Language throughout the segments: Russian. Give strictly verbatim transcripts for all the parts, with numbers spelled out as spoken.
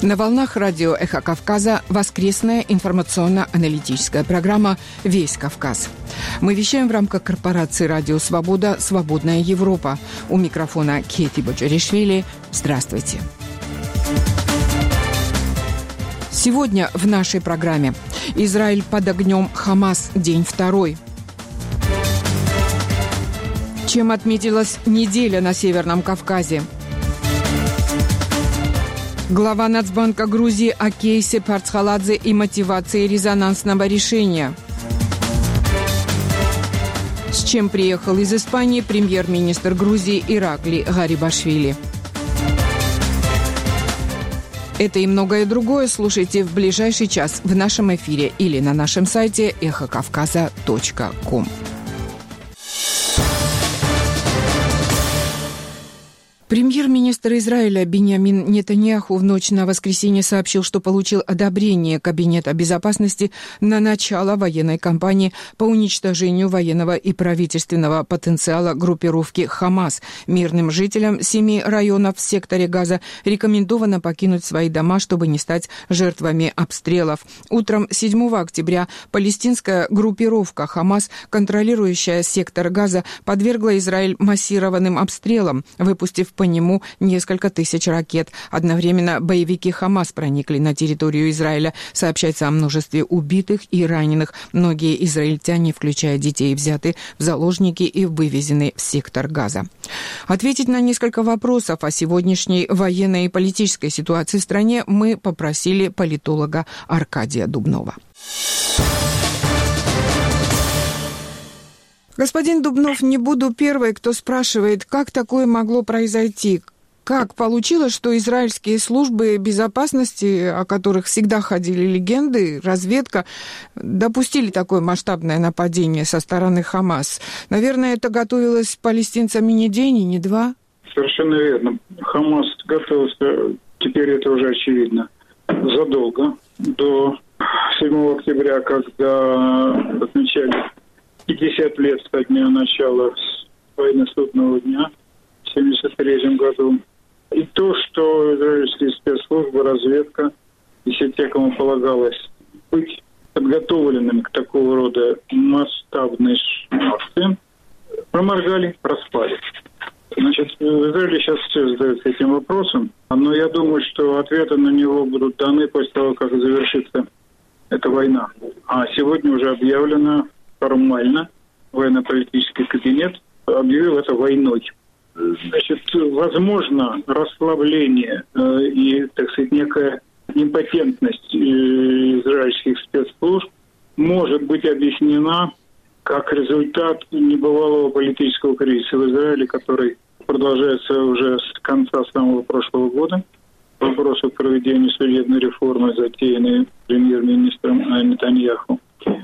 На волнах радио «Эхо Кавказа» воскресная информационно-аналитическая программа «Весь Кавказ». Мы вещаем в рамках корпорации «Радио Свобода. Свободная Европа». У микрофона Кети Боджаришвили. Здравствуйте. Сегодня в нашей программе Израиль под огнем Хамас. День второй. Чем отметилась неделя на Северном Кавказе? Глава Нацбанка Грузии о кейсе Парцхаладзе и мотивации резонансного решения. С чем приехал из Испании премьер-министр Грузии Иракли Гарибашвили. Это и многое другое слушайте в ближайший час в нашем эфире или на нашем сайте эхо кавказа точка ком. Премьер-министр Израиля Биньямин Нетаньяху в ночь на воскресенье сообщил, что получил одобрение Кабинета безопасности на начало военной кампании по уничтожению военного и правительственного потенциала группировки «Хамас». Мирным жителям семи районов в секторе Газа рекомендовано покинуть свои дома, чтобы не стать жертвами обстрелов. Утром седьмого октября палестинская группировка «Хамас», контролирующая сектор Газа, подвергла Израиль массированным обстрелам, выпустив по нему несколько тысяч ракет. Одновременно боевики «Хамас» проникли на территорию Израиля. Сообщается о множестве убитых и раненых. Многие израильтяне, включая детей, взяты в заложники и вывезены в сектор Газа. Ответить на несколько вопросов о сегодняшней военной и политической ситуации в стране мы попросили политолога Аркадия Дубнова. Господин Дубнов, не буду первой, кто спрашивает, как такое могло произойти. Как получилось, что израильские службы безопасности, о которых всегда ходили легенды, разведка, допустили такое масштабное нападение со стороны Хамас? Наверное, это готовилось палестинцами не день и не два? Совершенно верно. Хамас готовился, теперь это уже очевидно, задолго, до седьмого октября, когда отмечали пятьдесят лет со дня начала войны судного дня в семьдесят третьем году. И то, что израильские спецслужбы, разведка и все те, кому полагалось быть подготовленными к такого рода масштабной акции, проморгали, проспали. Значит, в Израиле сейчас все задаются этим вопросом, но я думаю, что ответы на него будут даны после того, как завершится эта война. А сегодня уже объявлено формально военно-политический кабинет объявил это войной. Значит, возможно, расслабление э, и, так сказать, некая импотентность э, израильских спецслужб может быть объяснена как результат небывалого политического кризиса в Израиле, который продолжается уже с конца самого прошлого года. Вопрос о проведении судебной реформы, затеянной премьер-министром Нетаньяху.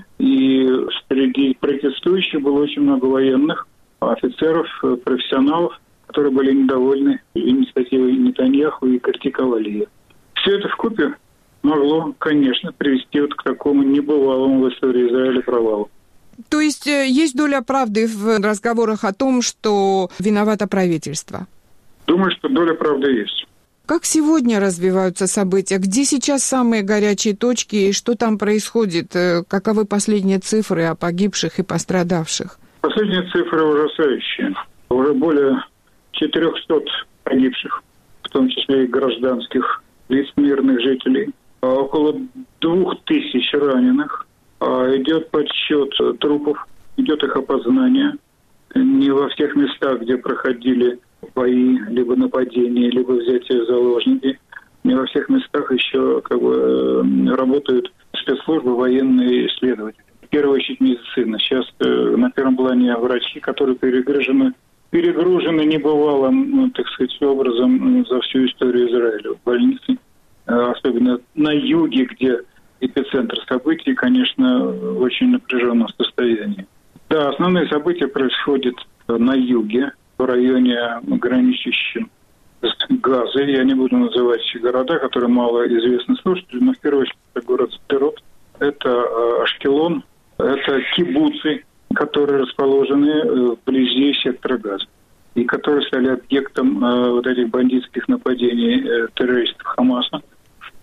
И среди протестующих было очень много военных, офицеров, профессионалов, которые были недовольны инициативой Нетаньяху и критиковали ее. Все это вкупе могло, конечно, привести вот к такому небывалому в истории Израиля провалу. То есть есть доля правды в разговорах о том, что виновато правительство? Думаю, что доля правды есть. Как сегодня развиваются события? Где сейчас самые горячие точки и что там происходит? Каковы последние цифры о погибших и пострадавших? Последние цифры ужасающие. Уже более четырехсот погибших, в том числе и гражданских лиц, мирных жителей. Около двух тысяч раненых. Идет подсчет трупов, идет их опознание. Не во всех местах, где проходили бои, либо нападения, либо взятие заложники. Не во всех местах еще как бы работают спецслужбы, военные исследователи. В первую очередь медицина. Сейчас э, на первом плане врачи, которые перегружены, перегружены небывалым, ну, так сказать, образом за всю историю Израиля. В больнице, э, особенно на юге, где эпицентр событий, конечно, в очень напряженном состоянии. Да, основные события происходят на юге, в районе граничащем с Газой. Я не буду называть города, которые мало известны слушателям, но в первую очередь это город Сдерот, это Ашкелон, это кибуцы, которые расположены вблизи сектора Газа и которые стали объектом вот этих бандитских нападений террористов Хамаса.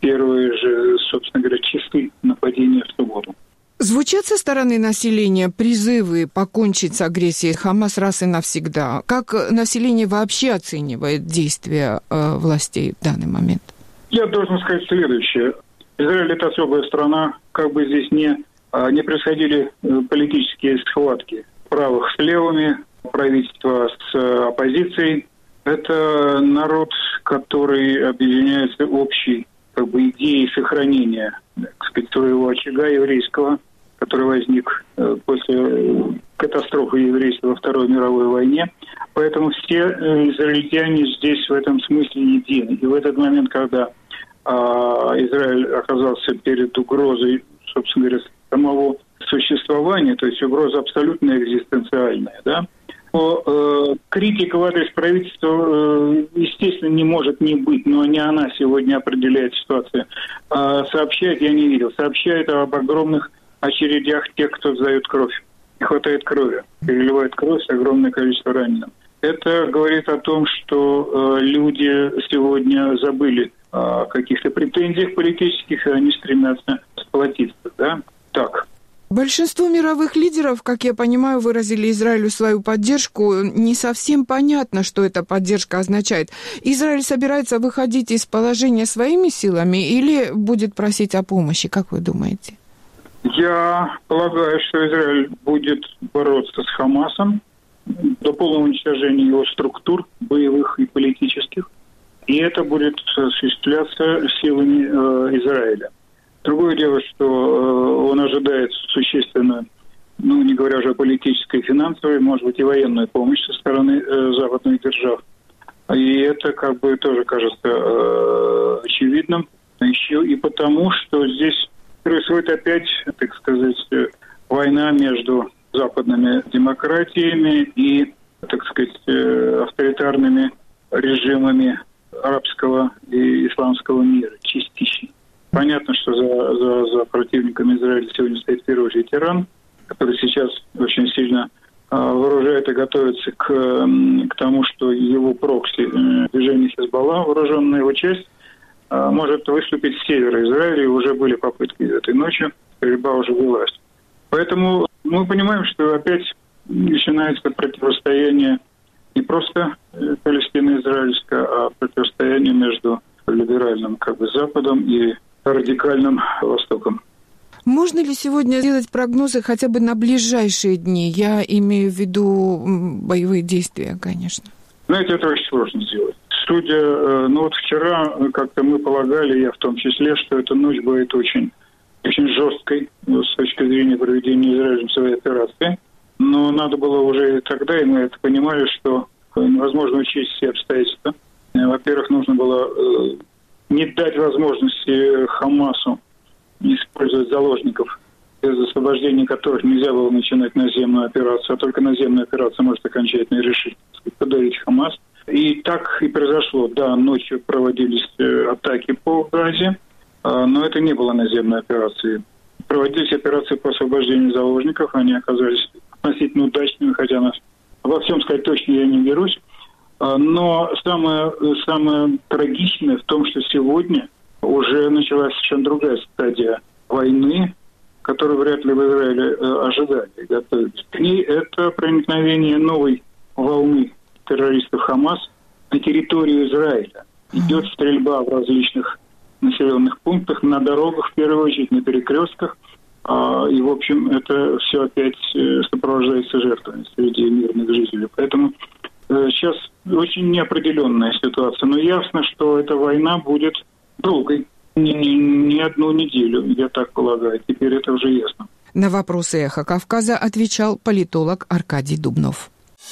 первые же, собственно говоря, часы нападения в субботу. Звучат со стороны населения призывы покончить с агрессией Хамас раз и навсегда. Как население вообще оценивает действия э, властей в данный момент? Я должен сказать следующее. Израиль – это особая страна, как бы здесь не, не происходили политические схватки правых с левыми, правительства с оппозицией. Это народ, который объединяется общей как бы, идеей сохранения, так сказать, своего очага еврейского, который возник после катастрофы еврейства во Второй мировой войне. Поэтому все израильтяне здесь в этом смысле едины. И в этот момент, когда Израиль оказался перед угрозой, собственно говоря, самого существования, то есть угроза абсолютно экзистенциальная, да, то э, критика в адрес правительства, э, естественно, не может не быть, но не она сегодня определяет ситуацию. А сообщает, я не видел, сообщает об огромных очередях тех, кто сдает кровь. Не хватает крови, переливает кровь с огромное количество раненых. Это говорит о том, что э, люди сегодня забыли о каких-то претензиях политических, и они стремятся сплотиться, да? Так. Большинство мировых лидеров, как я понимаю, выразили Израилю свою поддержку. Не совсем понятно, что эта поддержка означает. Израиль собирается выходить из положения своими силами или будет просить о помощи, как вы думаете? Я полагаю, что Израиль будет бороться с Хамасом до полного уничтожения его структур, боевых и политических. И это будет осуществляться силами э, Израиля. Другое дело, что э, он ожидает существенно, ну, не говоря уже о политической, финансовой, может быть, и военную помощь со стороны э, западных держав. И это как бы тоже кажется э, очевидным. Еще и потому, что здесь происходит опять, так сказать, война между западными демократиями и, так сказать, э, авторитарными режимами арабского и исламского мира частично. Понятно, что за, за, за противниками Израиля сегодня стоит в первую очередь Иран, который сейчас очень сильно э, вооружает и готовится к, к тому, что его прокси, э, движение Хизбалла, вооруженная его часть, э, может выступить с севера Израиля, и уже были попытки этой ночью, стрельба уже велась. Поэтому мы понимаем, что опять начинается противостояние не просто палестино-израильское, а противостояние между либеральным как бы Западом и радикальным Востоком. Можно ли сегодня сделать прогнозы хотя бы на ближайшие дни? Я имею в виду боевые действия, конечно. Знаете, это очень сложно сделать. Судя, ну вот вчера как-то мы полагали, я в том числе, что эта ночь будет очень, очень жесткой с точки зрения проведения Израилем своей операции. Но надо было уже тогда, и мы это понимали, что невозможно учесть все обстоятельства. Во-первых, нужно было не дать возможности Хамасу использовать заложников, без освобождения которых нельзя было начинать наземную операцию, а только наземная операция может окончательно решить, подавить Хамас. И так и произошло. Да, ночью проводились атаки по Газе, но это не было наземной операцией. Проводились операции по освобождению заложников, они оказались относительно удачными, хотя нас во всем сказать точно я не берусь. Но самое, самое трагичное в том, что сегодня уже началась совершенно другая стадия войны, которую вряд ли в Израиле ожидали и готовились. К ней это проникновение новой волны террористов Хамас на территорию Израиля. Идет стрельба в различных населенных пунктах, на дорогах, в первую очередь, на перекрестках. И, в общем, это все опять сопровождается жертвами среди мирных жителей. Поэтому сейчас очень неопределенная ситуация. Но ясно, что эта война будет долгой. Не, не, не одну неделю, я так полагаю. Теперь это уже ясно. На вопросы «Эхо Кавказа» отвечал политолог Аркадий Дубнов.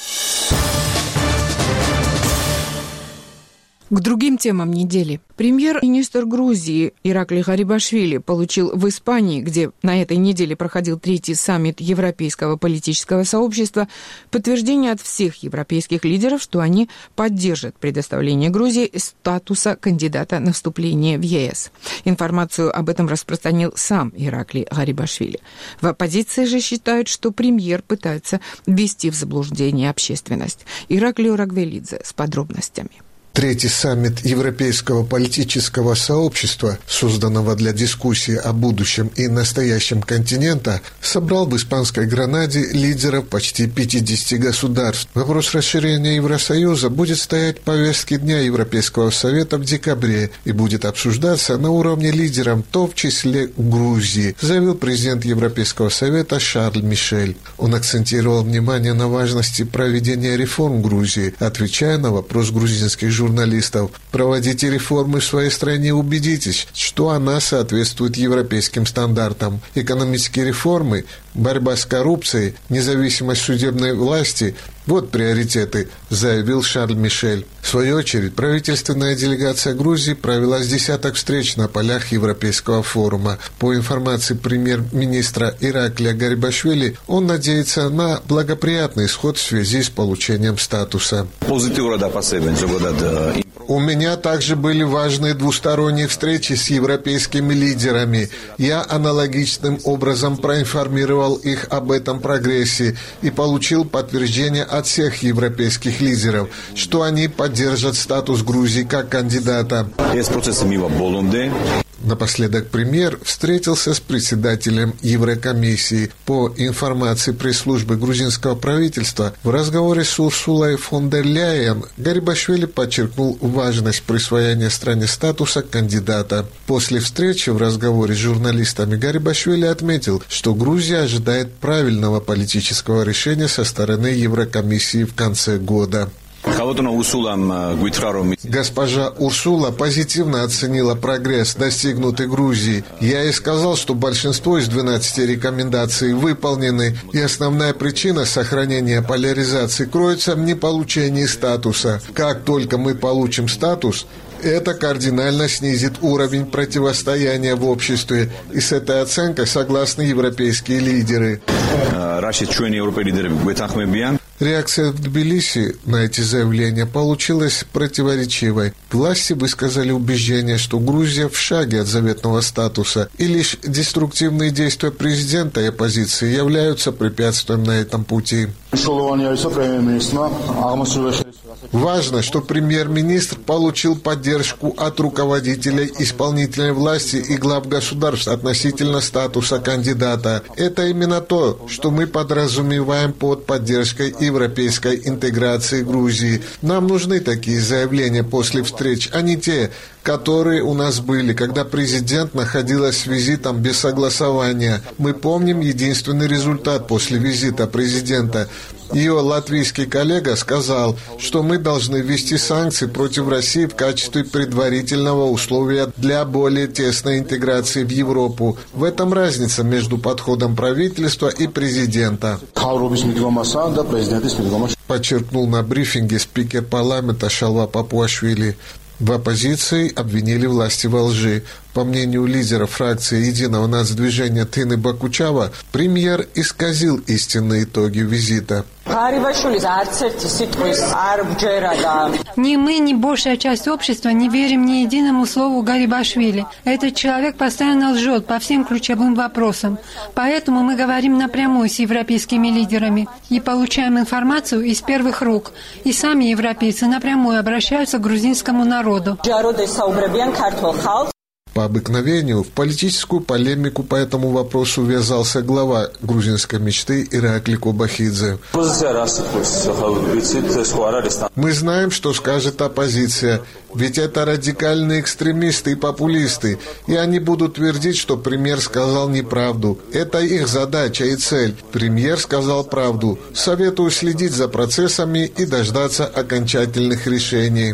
К другим темам недели. Премьер-министр Грузии Иракли Гарибашвили получил в Испании, где на этой неделе проходил третий саммит Европейского политического сообщества, подтверждение от всех европейских лидеров, что они поддержат предоставление Грузии статуса кандидата на вступление в ЕС. Информацию об этом распространил сам Иракли Гарибашвили. В оппозиции же считают, что премьер пытается ввести в заблуждение общественность. Ираклио Рагвелидзе с подробностями. Третий саммит Европейского политического сообщества, созданного для дискуссии о будущем и настоящем континента, собрал в испанской Гранаде лидеров почти пятидесяти государств. Вопрос расширения Евросоюза будет стоять в повестке дня Европейского совета в декабре и будет обсуждаться на уровне лидеров, в том числе Грузии, заявил президент Европейского совета Шарль Мишель. Он акцентировал внимание на важности проведения реформ Грузии, отвечая на вопрос грузинских журналистов. журналистов. Проводите реформы в своей стране и убедитесь, что она соответствует европейским стандартам. Экономические реформы, борьба с коррупцией, независимость судебной власти – вот приоритеты, заявил Шарль Мишель. В свою очередь, правительственная делегация Грузии провела с десяток встреч на полях Европейского форума. По информации премьер-министра Ираклия Гарибашвили, он надеется на благоприятный исход в связи с получением статуса. У меня также были важные двусторонние встречи с европейскими лидерами. Я аналогичным образом проинформировал их об этом прогрессе и получил подтверждение от всех европейских лидеров, что они поддержат статус Грузии как кандидата. Напоследок премьер встретился с председателем Еврокомиссии. По информации пресс-службы грузинского правительства, в разговоре с Урсулой фон дер Ляйен Гарибашвили подчеркнул важность присвоения стране статуса кандидата. После встречи в разговоре с журналистами Гарибашвили отметил, что Грузия ожидает правильного политического решения со стороны Еврокомиссии в конце года. Госпожа Урсула позитивно оценила прогресс, достигнутый Грузией. Я ей сказал, что большинство из двенадцати рекомендаций выполнены, и основная причина сохранения поляризации кроется в неполучении статуса. Как только мы получим статус, это кардинально снизит уровень противостояния в обществе, и с этой оценкой согласны европейские лидеры. Реакция в Тбилиси на эти заявления получилась противоречивой. Власти высказали убеждение, что Грузия в шаге от заветного статуса, и лишь деструктивные действия президента и оппозиции являются препятствием на этом пути. Важно, что премьер-министр получил поддержку от руководителей исполнительной власти и глав государств относительно статуса кандидата. Это именно то, что мы подразумеваем под поддержкой европейской интеграции Грузии. Нам нужны такие заявления после встреч, а не те, которые у нас были, когда президент находилась с визитом без согласования. Мы помним единственный результат после визита президента. Ее латвийский коллега сказал, что мы должны ввести санкции против России в качестве предварительного условия для более тесной интеграции в Европу. В этом разница между подходом правительства и президента. Подчеркнул на брифинге спикер парламента Шалва Папуашвили. В оппозиции обвинили власти во лжи. По мнению лидера фракции Единого нацдвижения Тыны Бакучава, премьер исказил истинные итоги визита. Ни мы, ни большая часть общества не верим ни единому слову Гарибашвили. Этот человек постоянно лжет по всем ключевым вопросам. Поэтому мы говорим напрямую с европейскими лидерами и получаем информацию из первых рук. И сами европейцы напрямую обращаются к грузинскому народу. По обыкновению в политическую полемику по этому вопросу ввязался глава грузинской мечты Иракли Кобахидзе. Мы знаем, что скажет оппозиция, ведь это радикальные экстремисты и популисты, и они будут твердить, что премьер сказал неправду. Это их задача и цель. Премьер сказал правду. Советую следить за процессами и дождаться окончательных решений.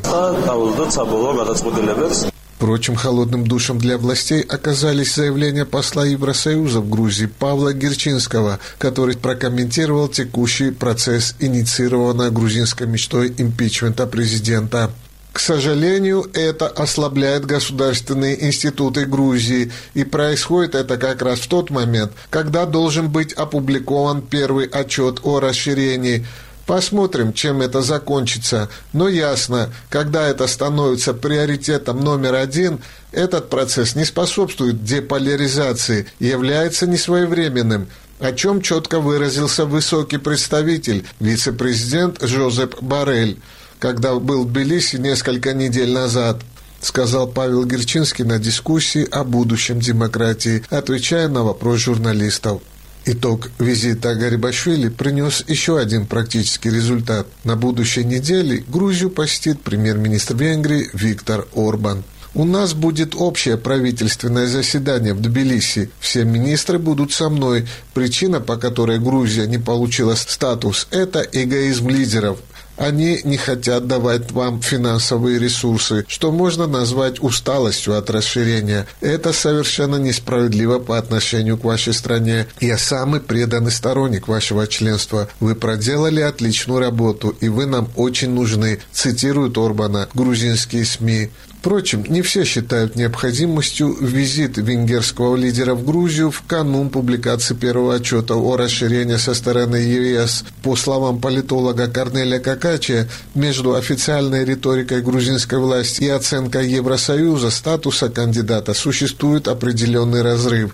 Впрочем, холодным душем для властей оказались заявления посла Евросоюза в Грузии Павла Герчинского, который прокомментировал текущий процесс инициированного грузинской мечтой импичмента президента. К сожалению, это ослабляет государственные институты Грузии, и происходит это как раз в тот момент, когда должен быть опубликован первый отчет о расширении. Посмотрим, чем это закончится. Но ясно, когда это становится приоритетом номер один, этот процесс не способствует деполяризации и является несвоевременным, о чем четко выразился высокий представитель, вице-президент Жозеп Боррель. когда был в Тбилиси несколько недель назад, сказал Павел Герчинский на дискуссии о будущем демократии, отвечая на вопрос журналистов. Итог визита Гарибашвили принес еще один практический результат. На будущей неделе Грузию посетит премьер-министр Венгрии Виктор Орбан. У нас будет общее правительственное заседание в Тбилиси. Все министры будут со мной. Причина, по которой Грузия не получила статус, это эгоизм лидеров. Они не хотят давать вам финансовые ресурсы, что можно назвать усталостью от расширения. Это совершенно несправедливо по отношению к вашей стране. Я самый преданный сторонник вашего членства. Вы проделали отличную работу, и вы нам очень нужны, цитируют Орбана грузинские СМИ. Впрочем, не все считают необходимостью визит венгерского лидера в Грузию в канун публикации первого отчета о расширении со стороны ЕС. По словам политолога Корнелия Какачи, между официальной риторикой грузинской власти и оценкой Евросоюза статуса кандидата существует определенный разрыв.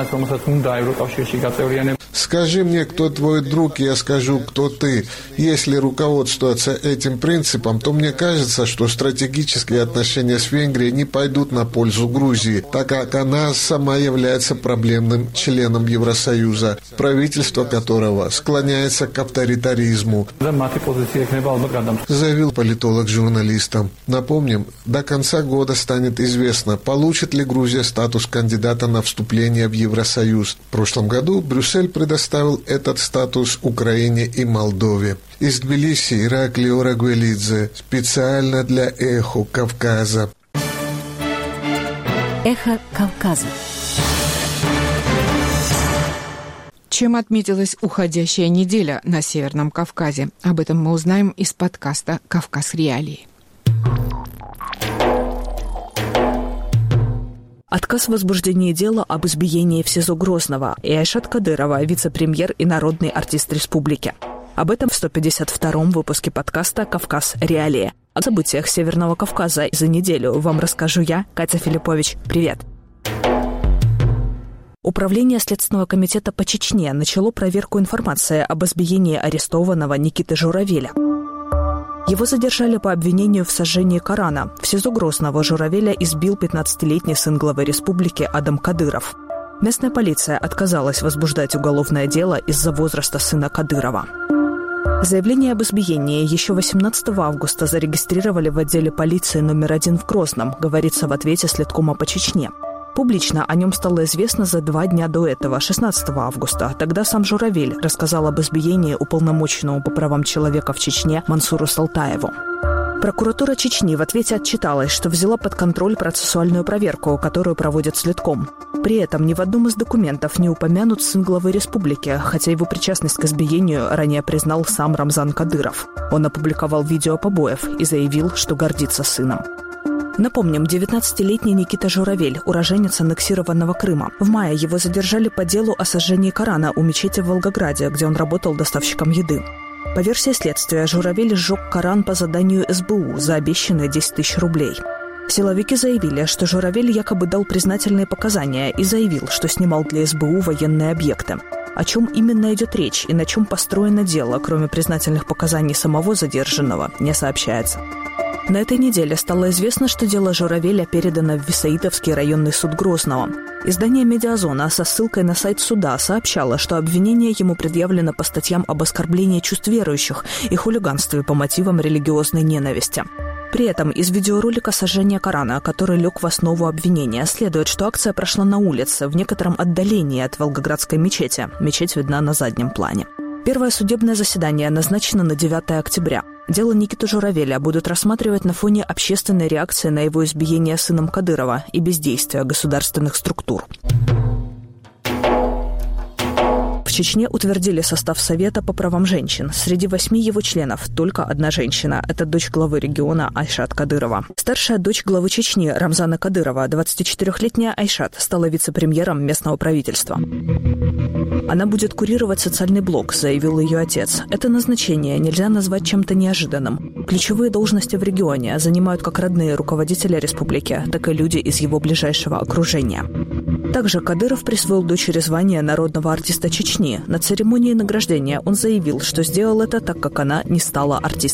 «Скажи мне, кто твой друг, я скажу, кто ты. Если руководствоваться этим принципом, то мне кажется, что стратегические отношения с Венгрией не пойдут на пользу Грузии, так как она сама является проблемным членом Евросоюза, правительство которого склоняется к авторитаризму», заявил политолог журналистам. Напомним, до конца года станет известно, получит ли Грузия статус кандидата на вступление в Евросоюз. В прошлом году Брюссель предоставил этот статус Украине и Молдове. Из Тбилиси Ираклий Орагвелидзе специально для «Эхо Кавказа». «Эхо Кавказа». Чем отметилась уходящая неделя на Северном Кавказе? Об этом мы узнаем из подкаста «Кавказ. Реалии». Отказ в возбуждении дела об избиении в СИЗО Грозного и Айшат Кадырова, вице-премьер и народный артист республики. Об этом в сто пятьдесят втором выпуске подкаста «Кавказ. Реалии». О событиях Северного Кавказа за неделю вам расскажу я, Катя Филиппович. Привет! Управление Следственного комитета по Чечне начало проверку информации об избиении арестованного Никиты Журавеля. Его задержали по обвинению в сожжении Корана. В СИЗО Грозного Журавеля избил пятнадцатилетний сын главы республики Адам Кадыров. Местная полиция отказалась возбуждать уголовное дело из-за возраста сына Кадырова. Заявление об избиении еще восемнадцатого августа зарегистрировали в отделе полиции номер один в Грозном, говорится в ответе Следкома по Чечне. Публично о нем стало известно за два дня до этого, шестнадцатого августа. Тогда сам Журавель рассказал об избиении уполномоченному по правам человека в Чечне Мансуру Салтаеву. Прокуратура Чечни в ответе отчиталась, что взяла под контроль процессуальную проверку, которую проводит Следком. При этом ни в одном из документов не упомянут сын главы республики, хотя его причастность к избиению ранее признал сам Рамзан Кадыров. Он опубликовал видео побоев и заявил, что гордится сыном. Напомним, девятнадцатилетний Никита Журавель, уроженец аннексированного Крыма. В мае его задержали по делу о сожжении Корана у мечети в Волгограде, где он работал доставщиком еды. По версии следствия, Журавель сжег Коран по заданию эс бэ у за обещанные десять тысяч рублей. Силовики заявили, что Журавель якобы дал признательные показания и заявил, что снимал для эс бэ у военные объекты. О чем именно идет речь и на чем построено дело, кроме признательных показаний самого задержанного, не сообщается. На этой неделе стало известно, что дело Журавеля передано в Висаитовский районный суд Грозного. Издание «Медиазона» со ссылкой на сайт суда сообщало, что обвинение ему предъявлено по статьям об оскорблении чувств верующих и хулиганстве по мотивам религиозной ненависти. При этом из видеоролика сожжения Корана, который лег в основу обвинения, следует, что акция прошла на улице, в некотором отдалении от Волгоградской мечети. Мечеть видна на заднем плане. Первое судебное заседание назначено на девятое октября. Дело Никиты Журавеля будут рассматривать на фоне общественной реакции на его избиение сыном Кадырова и бездействия государственных структур. В Чечне утвердили состав Совета по правам женщин. Среди восьми его членов только одна женщина. Это дочь главы региона Айшат Кадырова. Старшая дочь главы Чечни Рамзана Кадырова, двадцатичетырёхлетняя Айшат, стала вице-премьером местного правительства. Она будет курировать социальный блок, заявил ее отец. Это назначение нельзя назвать чем-то неожиданным. Ключевые должности в регионе занимают как родные руководителя республики, так и люди из его ближайшего окружения. Также Кадыров присвоил дочери звание народного артиста Чечни. На церемонии награждения он заявил, что сделал это так, как она не стала артисткой.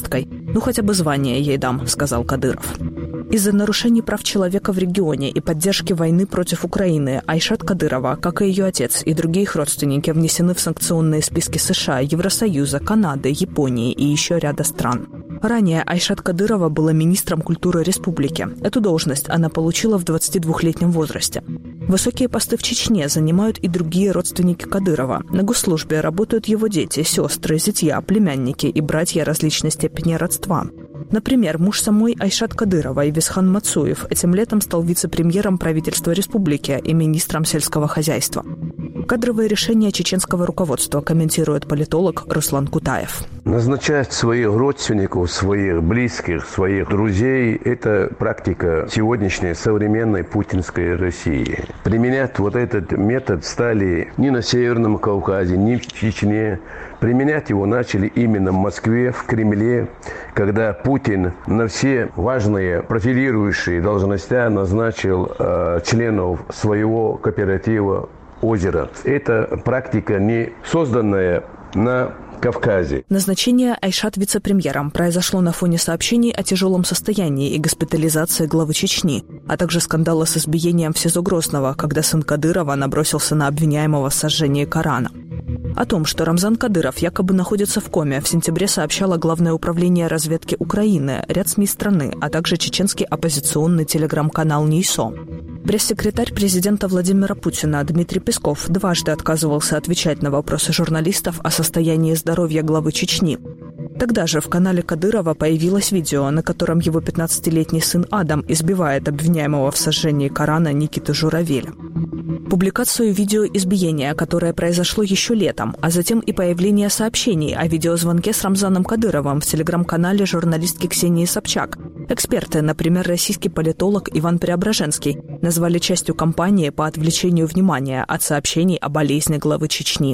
«Ну, хотя бы звание ей дам», — сказал Кадыров. Из-за нарушений прав человека в регионе и поддержки войны против Украины Айшат Кадырова, как и ее отец и другие их родственники, внесены в санкционные списки США, Евросоюза, Канады, Японии и еще ряда стран. Ранее Айшат Кадырова была министром культуры республики. Эту должность она получила в двадцатидвухлетнем возрасте. Высокие посты в Чечне занимают и другие родственники Кадырова. На госслужбе работают его дети, сестры, зятья, племянники и братья различной степени родства. Например, муж самой Айшат Кадыровой, Висхан Мацуев, этим летом стал вице-премьером правительства республики и министром сельского хозяйства. Кадровые решения чеченского руководства комментирует политолог Руслан Кутаев. Назначать своих родственников, своих близких, своих друзей – это практика сегодняшней современной путинской России. Применять вот этот метод стали ни на Северном Кавказе, ни в Чечне. Применять его начали именно в Москве, в Кремле, когда Путин на все важные профилирующие должности назначил э, членов своего кооператива «Озеро». Это практика, не созданная на Кавказе. Назначение Айшат вице-премьером произошло на фоне сообщений о тяжелом состоянии и госпитализации главы Чечни, а также скандала с избиением в СИЗО Грозного, когда сын Кадырова набросился на обвиняемого в сожжении Корана. О том, что Рамзан Кадыров якобы находится в коме, в сентябре сообщало Главное управление разведки Украины, ряд СМИ страны, а также чеченский оппозиционный телеграм-канал НИЙСО. Пресс-секретарь президента Владимира Путина Дмитрий Песков дважды отказывался отвечать на вопросы журналистов о состоянии здоровья главы Чечни. Тогда же в канале Кадырова появилось видео, на котором его пятнадцатилетний сын Адам избивает обвиняемого в сожжении Корана Никиту Журавеля. Публикацию видео избиения, которое произошло еще летом, а затем и появление сообщений о видеозвонке с Рамзаном Кадыровым в телеграм-канале журналистки Ксении Собчак. Эксперты, например, российский политолог Иван Преображенский, назвали частью кампании по отвлечению внимания от сообщений о болезни главы Чечни.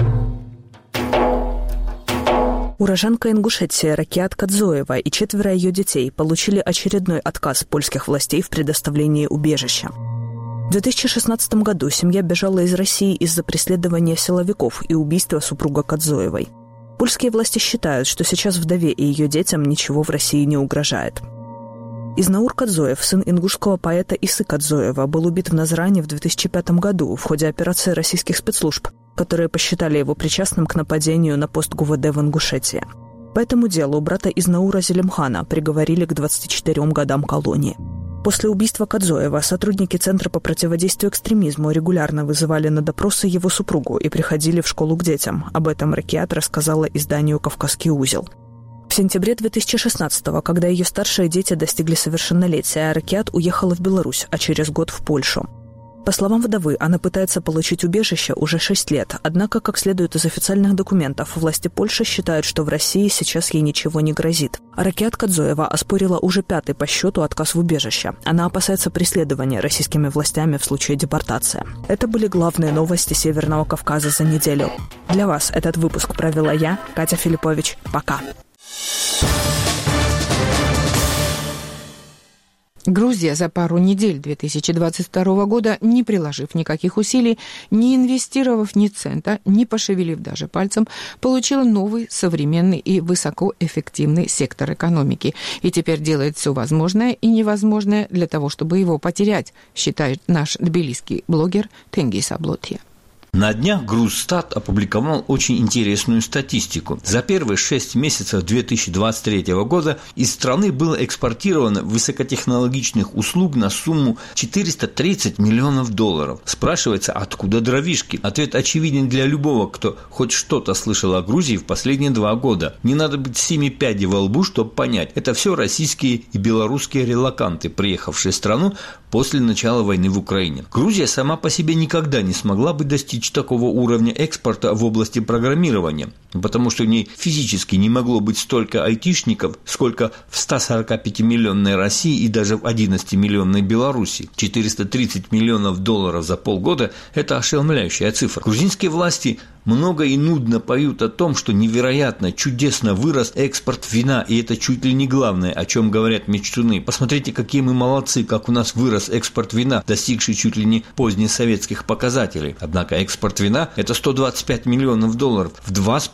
Уроженка Ингушетии Ракиат Кадзоева и четверо ее детей получили очередной отказ польских властей в предоставлении убежища. В две тысячи шестнадцатом году семья бежала из России из-за преследования силовиков и убийства супруга Кадзоевой. Польские власти считают, что сейчас вдове и ее детям ничего в России не угрожает. Изнаур Кадзоев, сын ингушского поэта Исы Кадзоева, был убит в Назране в две тысячи пятом году в ходе операции российских спецслужб, которые посчитали его причастным к нападению на пост ГУВД в Ингушетии. По этому делу брата Изнаура Зелимхана приговорили к двадцати четырем годам колонии. После убийства Кадзоева сотрудники Центра по противодействию экстремизму регулярно вызывали на допросы его супругу и приходили в школу к детям. Об этом Ракиат рассказала изданию «Кавказский узел». В сентябре две тысячи шестнадцатого, когда ее старшие дети достигли совершеннолетия, Ракиат уехала в Беларусь, а через год в Польшу. По словам вдовы, она пытается получить убежище уже шесть лет, однако, как следует из официальных документов, власти Польши считают, что в России сейчас ей ничего не грозит. Ракиат Кадзоева оспорила уже пятый по счету отказ в убежище. Она опасается преследования российскими властями в случае депортации. Это были главные новости Северного Кавказа за неделю. Для вас этот выпуск провела я, Катя Филиппович. Пока. Грузия за пару недель две тысячи двадцать второго года, не приложив никаких усилий, не инвестировав ни цента, не пошевелив даже пальцем, получила новый, современный и высокоэффективный сектор экономики. И теперь делает все возможное и невозможное для того, чтобы его потерять, считает наш тбилисский блогер Тенгиз Аблотья. На днях Грузстат опубликовал очень интересную статистику. За первые шесть месяцев две тысячи двадцать третьего года из страны было экспортировано высокотехнологичных услуг на сумму четыреста тридцать миллионов долларов. Спрашивается, откуда дровишки? Ответ очевиден для любого, кто хоть что-то слышал о Грузии в последние два года. Не надо быть семи пядей во лбу, чтобы понять. Это все российские и белорусские релоканты, приехавшие в страну после начала войны в Украине. Грузия сама по себе никогда не смогла бы достичь такого уровня экспорта в области программирования, потому что в ней физически не могло быть столько айтишников, сколько в ста сорока пяти миллионной России и даже в одиннадцатимиллионной Беларуси. четыреста тридцать миллионов долларов за полгода – это ошеломляющая цифра. Грузинские власти много и нудно поют о том, что невероятно, чудесно вырос экспорт вина, и это чуть ли не главное, о чем говорят мечтуны. Посмотрите, какие мы молодцы, как у нас вырос экспорт вина, достигший чуть ли не позднесоветских показателей. Однако экспорт вина – это сто двадцать пять миллионов долларов, в два с половиной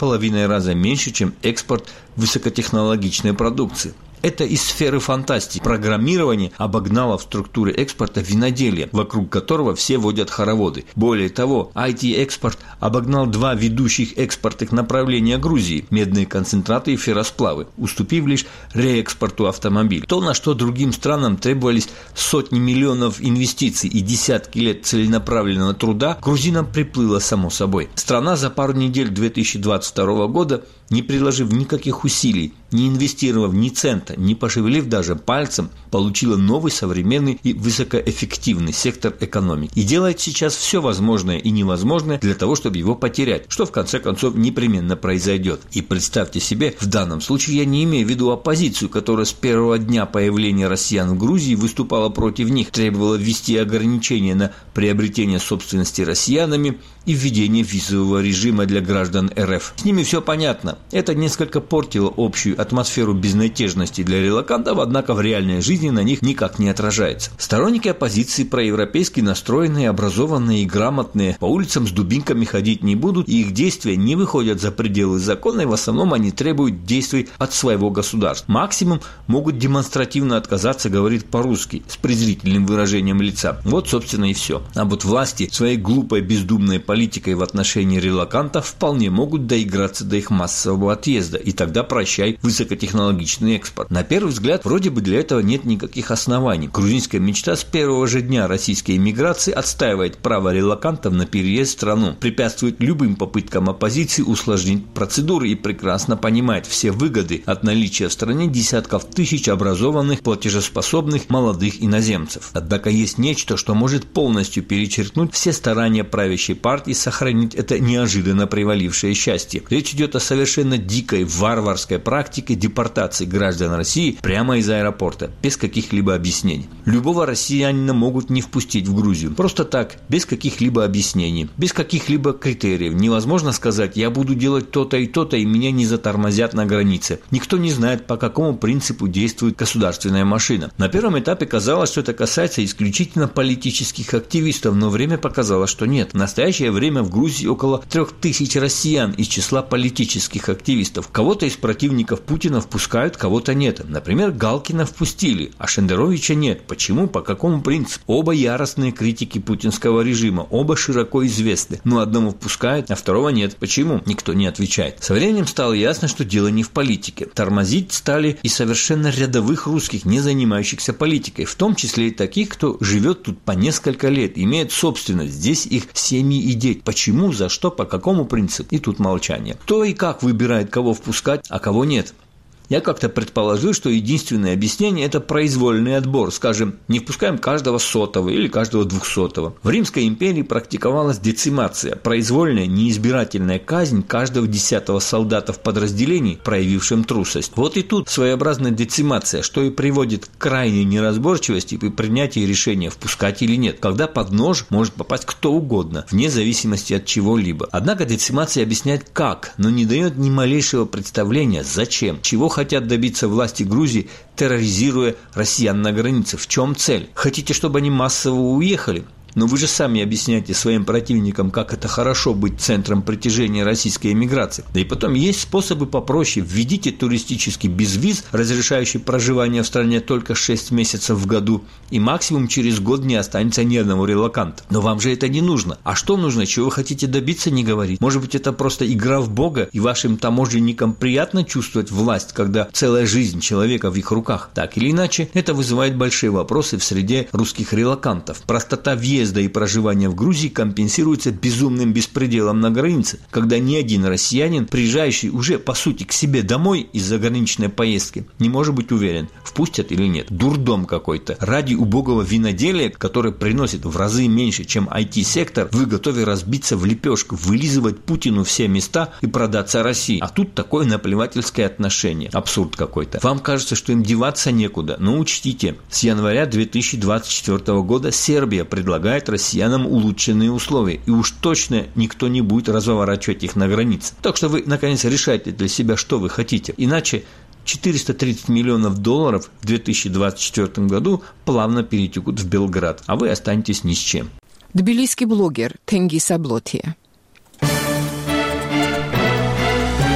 половиной раза меньше, чем экспорт высокотехнологичной продукции. Это из сферы фантастики. Программирование обогнало в структуре экспорта виноделие, вокруг которого все водят хороводы. Более того, ай ти-экспорт обогнал два ведущих экспортных направления Грузии – медные концентраты и ферросплавы, уступив лишь реэкспорту автомобилей. То, на что другим странам требовались сотни миллионов инвестиций и десятки лет целенаправленного труда, грузинам приплыло само собой. Страна за пару недель две тысячи двадцать второго года, не приложив никаких усилий, не инвестировав ни цента, не пошевелив даже пальцем, получила новый современный и высокоэффективный сектор экономики. И делает сейчас все возможное и невозможное для того, чтобы его потерять, что в конце концов непременно произойдет. И представьте себе, в данном случае я не имею в виду оппозицию, которая с первого дня появления россиян в Грузии выступала против них, требовала ввести ограничения на приобретение собственности россиянами и введение визового режима для граждан эр эф. С ними все понятно. Это несколько портило общую атмосферу безнадежности для релокантов, однако в реальной жизни на них никак не отражается. Сторонники оппозиции проевропейски настроенные, образованные и грамотные по улицам с дубинками ходить не будут, и их действия не выходят за пределы закона, и в основном они требуют действий от своего государства. Максимум могут демонстративно отказаться говорить по-русски с презрительным выражением лица. Вот, собственно, и все. А вот власти своей глупой бездумной политикой в отношении релокантов вполне могут доиграться до их массового отъезда, и тогда прощай высокотехнологичный экспорт. На первый взгляд, вроде бы для этого нет никаких оснований. Грузинская мечта с первого же дня российской эмиграции отстаивает право релокантов на переезд в страну, препятствует любым попыткам оппозиции усложнить процедуры и прекрасно понимает все выгоды от наличия в стране десятков тысяч образованных, платежеспособных молодых иноземцев. Однако есть нечто, что может полностью перечеркнуть все старания правящей партии сохранить это неожиданно привалившее счастье. Речь идет о совершенно дикой, варварской практике депортации граждан России прямо из аэропорта, без каких-либо объяснений. Любого россиянина могут не впустить в Грузию. Просто так, без каких-либо объяснений, без каких-либо критериев. Невозможно сказать, я буду делать то-то и то-то, и меня не затормозят на границе. Никто не знает, по какому принципу действует государственная машина. На первом этапе казалось, что это касается исключительно политических активистов, но время показало, что нет. В настоящее время в Грузии около трех тысяч россиян из числа политических активистов. Кого-то из противников Путина впускают, кого-то нет. Например, Галкина впустили, а Шендеровича нет. Почему? По какому принципу? Оба яростные критики путинского режима, оба широко известны. Но одного впускают, а второго нет. Почему? Никто не отвечает. Со временем стало ясно, что дело не в политике. Тормозить стали и совершенно рядовых русских, не занимающихся политикой, в том числе и таких, кто живет тут по несколько лет, имеет собственность, здесь их семьи и дети. Почему, за что, по какому принципу? И тут молчание. Кто и как выбирает, кого впускать, а кого нет? Я как-то предположил, что единственное объяснение – это произвольный отбор. Скажем, не впускаем каждого сотого или каждого двухсотого. В Римской империи практиковалась децимация – произвольная, неизбирательная казнь каждого десятого солдата в подразделении, проявившим трусость. Вот и тут своеобразная децимация, что и приводит к крайней неразборчивости при принятии решения, впускать или нет, когда под нож может попасть кто угодно, вне зависимости от чего-либо. Однако децимация объясняет как, но не дает ни малейшего представления, зачем, чего хотят добиться власти Грузии, терроризируя россиян на границе. В чем цель? Хотите, чтобы они массово уехали? Но вы же сами объясняете своим противникам, как это хорошо быть центром притяжения российской эмиграции. Да и потом есть способы попроще. Введите туристический безвиз, разрешающий проживание в стране только шесть месяцев в году, и максимум через год не останется ни одного релоканта. Но вам же это не нужно. А что нужно, чего вы хотите добиться, не говорить? Может быть, это просто игра в Бога, и вашим таможенникам приятно чувствовать власть, когда целая жизнь человека в их руках? Так или иначе, это вызывает большие вопросы в среде русских релокантов. Простота въезда и проживания в Грузии компенсируется безумным беспределом на границе, когда ни один россиянин, приезжающий уже по сути к себе домой из заграничной поездки, не может быть уверен, впустят или нет. Дурдом какой-то. Ради убогого виноделия, которое приносит в разы меньше, чем ай ти-сектор, вы готовы разбиться в лепешку, вылизывать Путину все места и продаться России. А тут такое наплевательское отношение. Абсурд какой-то. Вам кажется, что им деваться некуда, но учтите, с января две тысячи двадцать четвёртого года Сербия предлагает россиянам улучшенные условия, и уж точно никто не будет разворачивать их на границе. Так что вы, наконец, решайте для себя, что вы хотите. Иначе четыреста тридцать миллионов долларов в две тысячи двадцать четвёртом году плавно перетекут в Белград, а вы останетесь ни с чем. Тбилисский блогер Тенгиз Аблотия.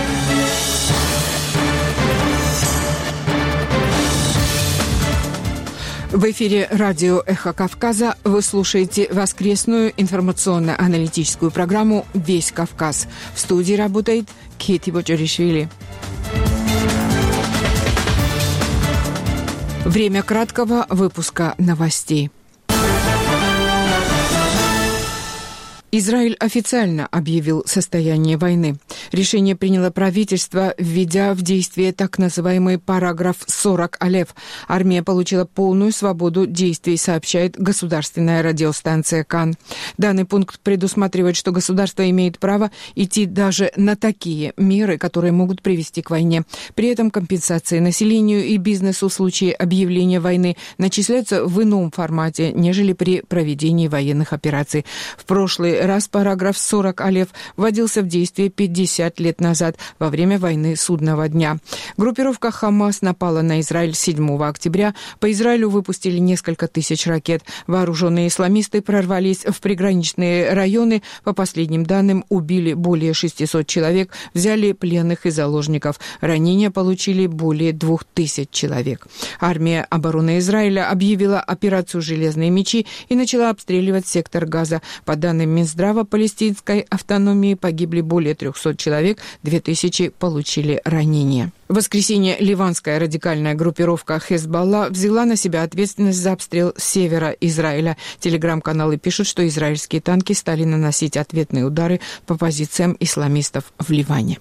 В эфире радио «Эхо Кавказа» вы слушаете воскресную информационно-аналитическую программу «Весь Кавказ». В студии работает Кити Боджоришвили. Время краткого выпуска новостей. Израиль официально объявил состояние войны. Решение приняло правительство, введя в действие так называемый параграф сорок алеф. Армия получила полную свободу действий, сообщает государственная радиостанция КАН. Данный пункт предусматривает, что государство имеет право идти даже на такие меры, которые могут привести к войне. При этом компенсации населению и бизнесу в случае объявления войны начисляются в ином формате, нежели при проведении военных операций. В прошлый раз параграф сорок алеф вводился в действие пятьдесят лет назад, во время войны Судного дня. Группировка «Хамас» напала на Израиль седьмого октября. По Израилю выпустили несколько тысяч ракет. Вооруженные исламисты прорвались в приграничные районы. По последним данным, убили более шестисот человек, взяли пленных и заложников. Ранения получили более двух тысяч человек. Армия обороны Израиля объявила операцию «Железные мечи» и начала обстреливать сектор Газа. По данным Минздрава, Здрава палестинской автономии погибли более трехсот человек, две тысячи получили ранения. В воскресенье ливанская радикальная группировка «Хезболла» взяла на себя ответственность за обстрел с севера Израиля. Телеграм-каналы пишут, что израильские танки стали наносить ответные удары по позициям исламистов в Ливане.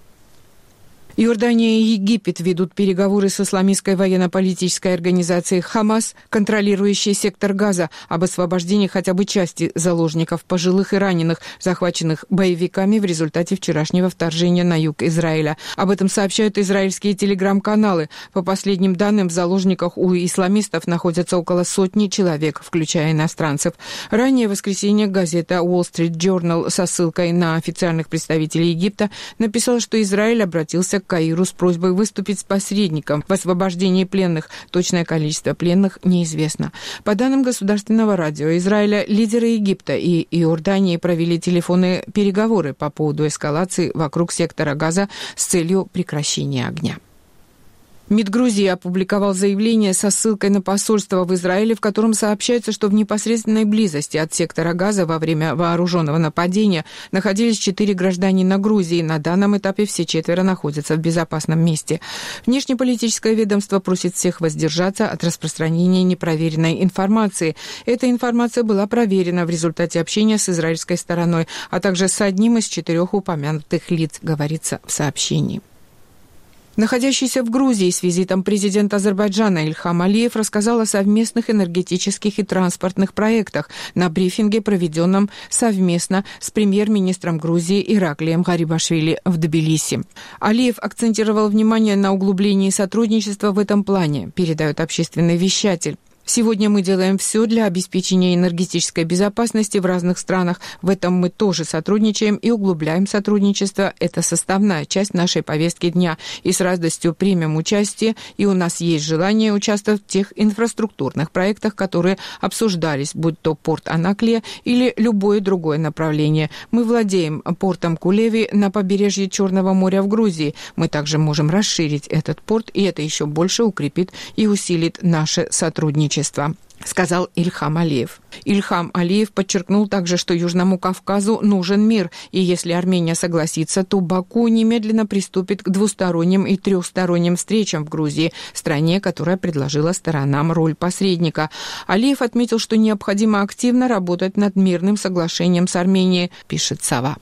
Иордания и Египет ведут переговоры с исламистской военно-политической организацией «Хамас», контролирующей сектор Газа, об освобождении хотя бы части заложников, пожилых и раненых, захваченных боевиками в результате вчерашнего вторжения на юг Израиля. Об этом сообщают израильские телеграм-каналы. По последним данным, в заложниках у исламистов находятся около сотни человек, включая иностранцев. Ранее в воскресенье газета Wall Street Journal со ссылкой на официальных представителей Египта написала, что Израиль обратился к Каиру с просьбой выступить с посредником в освобождении пленных. Точное количество пленных неизвестно. По данным государственного радио Израиля, лидеры Египта и Иордании провели телефонные переговоры по поводу эскалации вокруг сектора Газа с целью прекращения огня. МИД Грузии опубликовал заявление со ссылкой на посольство в Израиле, в котором сообщается, что в непосредственной близости от сектора Газа во время вооруженного нападения находились четыре гражданина Грузии. На данном этапе все четверо находятся в безопасном месте. Внешнеполитическое ведомство просит всех воздержаться от распространения непроверенной информации. Эта информация была проверена в результате общения с израильской стороной, а также с одним из четырех упомянутых лиц, говорится в сообщении. Находящийся в Грузии с визитом президент Азербайджана Ильхам Алиев рассказал о совместных энергетических и транспортных проектах на брифинге, проведенном совместно с премьер-министром Грузии Ираклием Гарибашвили в Тбилиси. Алиев акцентировал внимание на углублении сотрудничества в этом плане, передает общественный вещатель. Сегодня мы делаем все для обеспечения энергетической безопасности в разных странах. В этом мы тоже сотрудничаем и углубляем сотрудничество. Это составная часть нашей повестки дня. И с радостью примем участие. И у нас есть желание участвовать в тех инфраструктурных проектах, которые обсуждались, будь то порт Анаклия или любое другое направление. Мы владеем портом Кулеви на побережье Черного моря в Грузии. Мы также можем расширить этот порт, и это еще больше укрепит и усилит наше сотрудничество, сказал Ильхам Алиев. Ильхам Алиев подчеркнул также, что Южному Кавказу нужен мир, и если Армения согласится, то Баку немедленно приступит к двусторонним и трехсторонним встречам в Грузии, стране, которая предложила сторонам роль посредника. Алиев отметил, что необходимо активно работать над мирным соглашением с Арменией, пишет Сава.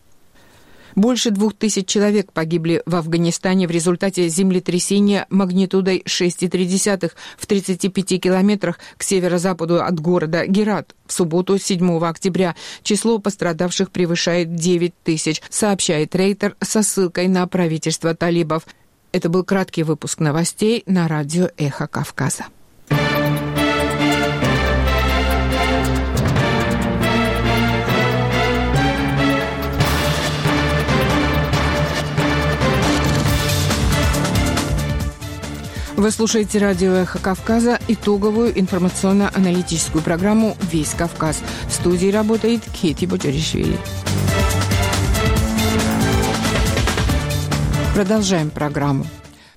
Больше двух тысяч человек погибли в Афганистане в результате землетрясения магнитудой шесть целых три десятых в тридцати пяти километрах к северо-западу от города Герат. В субботу, седьмого октября, число пострадавших превышает девять тысяч, сообщает Рейтер со ссылкой на правительство талибов. Это был краткий выпуск новостей на радио «Эхо Кавказа». Вы слушаете радио «Эхо Кавказа», итоговую информационно-аналитическую программу «Весь Кавказ». В студии работает Кити Боджоришвили. Продолжаем программу.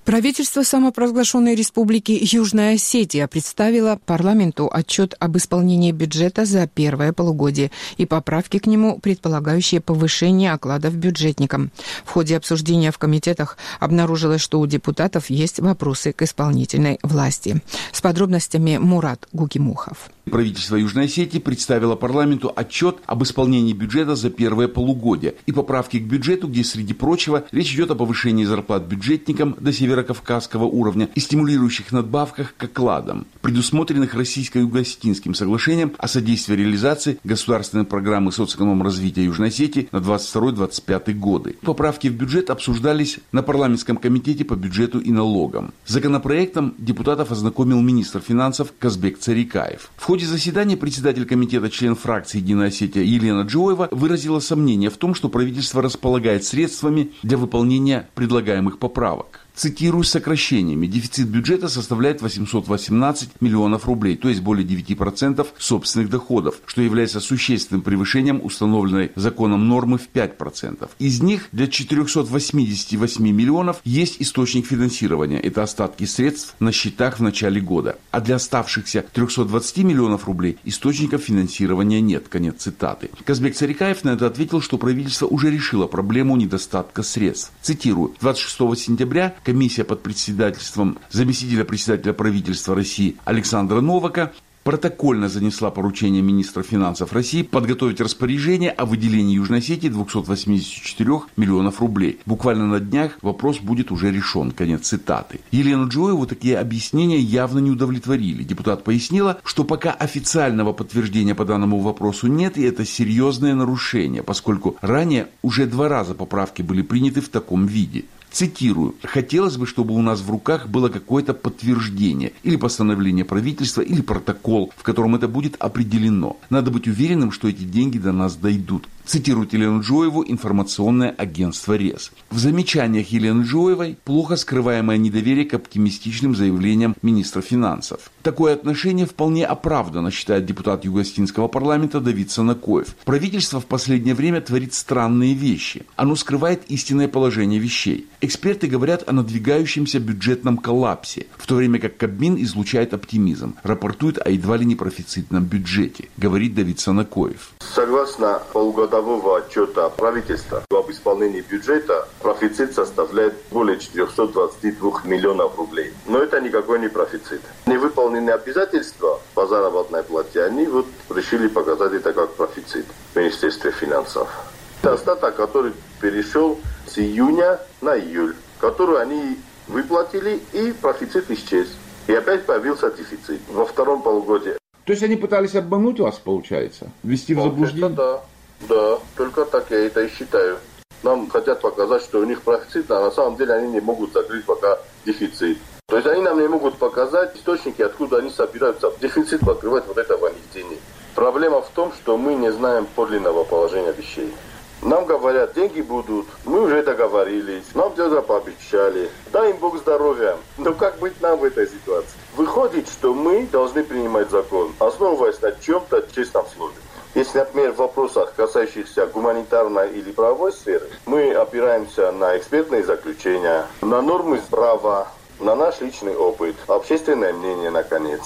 Правительство самопровозглашенной республики Южная Осетия представило парламенту отчет об исполнении бюджета за первое полугодие и поправки к нему, предполагающие повышение окладов бюджетникам. В ходе обсуждения в комитетах обнаружилось, что у депутатов есть вопросы к исполнительной власти. С подробностями Мурат Гукимухов. Правительство Южной Осетии представило парламенту отчет об исполнении бюджета за первое полугодие и поправки к бюджету, где, среди прочего, речь идет о повышении зарплат бюджетникам до северокавказского уровня и стимулирующих надбавках к окладам, предусмотренных Российско-Юго-Осетинским соглашением о содействии реализации государственной программы социоэкономразвития Южной Осетии на двадцать второй — двадцать пятый годы. Поправки в бюджет обсуждались на парламентском комитете по бюджету и налогам. С законопроектом депутатов ознакомил министр финансов Казбек Царикаев. В ходе заседания председатель комитета, член фракции «Единая Осетия» Елена Джоева выразила сомнение в том, что правительство располагает средствами для выполнения предлагаемых поправок. Цитирую с сокращениями. Дефицит бюджета составляет восемьсот восемнадцать миллионов рублей, то есть более девять процентов собственных доходов, что является существенным превышением установленной законом нормы в пять процентов. Из них для четырехсот восьмидесяти восьми миллионов есть источник финансирования. Это остатки средств на счетах в начале года. А для оставшихся трехсот двадцати миллионов рублей источников финансирования нет. Конец цитаты. Казбек Царикаев на это ответил, что правительство уже решило проблему недостатка средств. Цитирую. двадцать шестого сентября комиссия под председательством заместителя председателя правительства России Александра Новака протокольно занесла поручение министра финансов России подготовить распоряжение о выделении Южной Осетии двухсот восьмидесяти четырёх миллионов рублей. Буквально на днях вопрос будет уже решен. Конец цитаты. Елену Джоеву такие объяснения явно не удовлетворили. Депутат пояснила, что пока официального подтверждения по данному вопросу нет, и это серьезное нарушение, поскольку ранее уже два раза поправки были приняты в таком виде. Цитирую. «Хотелось бы, чтобы у нас в руках было какое-то подтверждение, или постановление правительства, или протокол, в котором это будет определено. Надо быть уверенным, что эти деньги до нас дойдут». Цитирует Елену Джоеву информационное агентство РЕС. В замечаниях Елены Джоевой плохо скрываемое недоверие к оптимистичным заявлениям министра финансов. Такое отношение вполне оправдано, считает депутат Юго-Осетинского парламента Давид Санакоев. Правительство в последнее время творит странные вещи. Оно скрывает истинное положение вещей. Эксперты говорят о надвигающемся бюджетном коллапсе, в то время как Кабмин излучает оптимизм, рапортует о едва ли не профицитном бюджете, говорит Давид Санакоев. Согласно полугодового отчета правительства об исполнении бюджета, профицит составляет более четырехсот двадцати двух миллионов рублей. Но это никакой не профицит. Невыполненные обязательства по заработной плате, они вот решили показать это как профицит в Министерстве финансов. Это остаток, который перешел с июня на июль, который они выплатили, и профицит исчез. И опять появился дефицит во втором полугодии. То есть они пытались обмануть вас, получается? Ввести в заблуждение? Да, да, только так я это и считаю. Нам хотят показать, что у них профицит, а на самом деле они не могут закрыть пока дефицит. То есть они нам не могут показать источники, откуда они собираются дефицит покрывать, вот этого нигде нет. Проблема в том, что мы не знаем подлинного положения вещей. Нам говорят, деньги будут, мы уже договорились, нам где-то пообещали, дай им Бог здоровья. Но как быть нам в этой ситуации? Выходит, что мы должны принимать закон, основываясь на чем-то честном слове. Если, например, в вопросах, касающихся гуманитарной или правовой сферы, мы опираемся на экспертные заключения, на нормы права, на наш личный опыт, общественное мнение, наконец,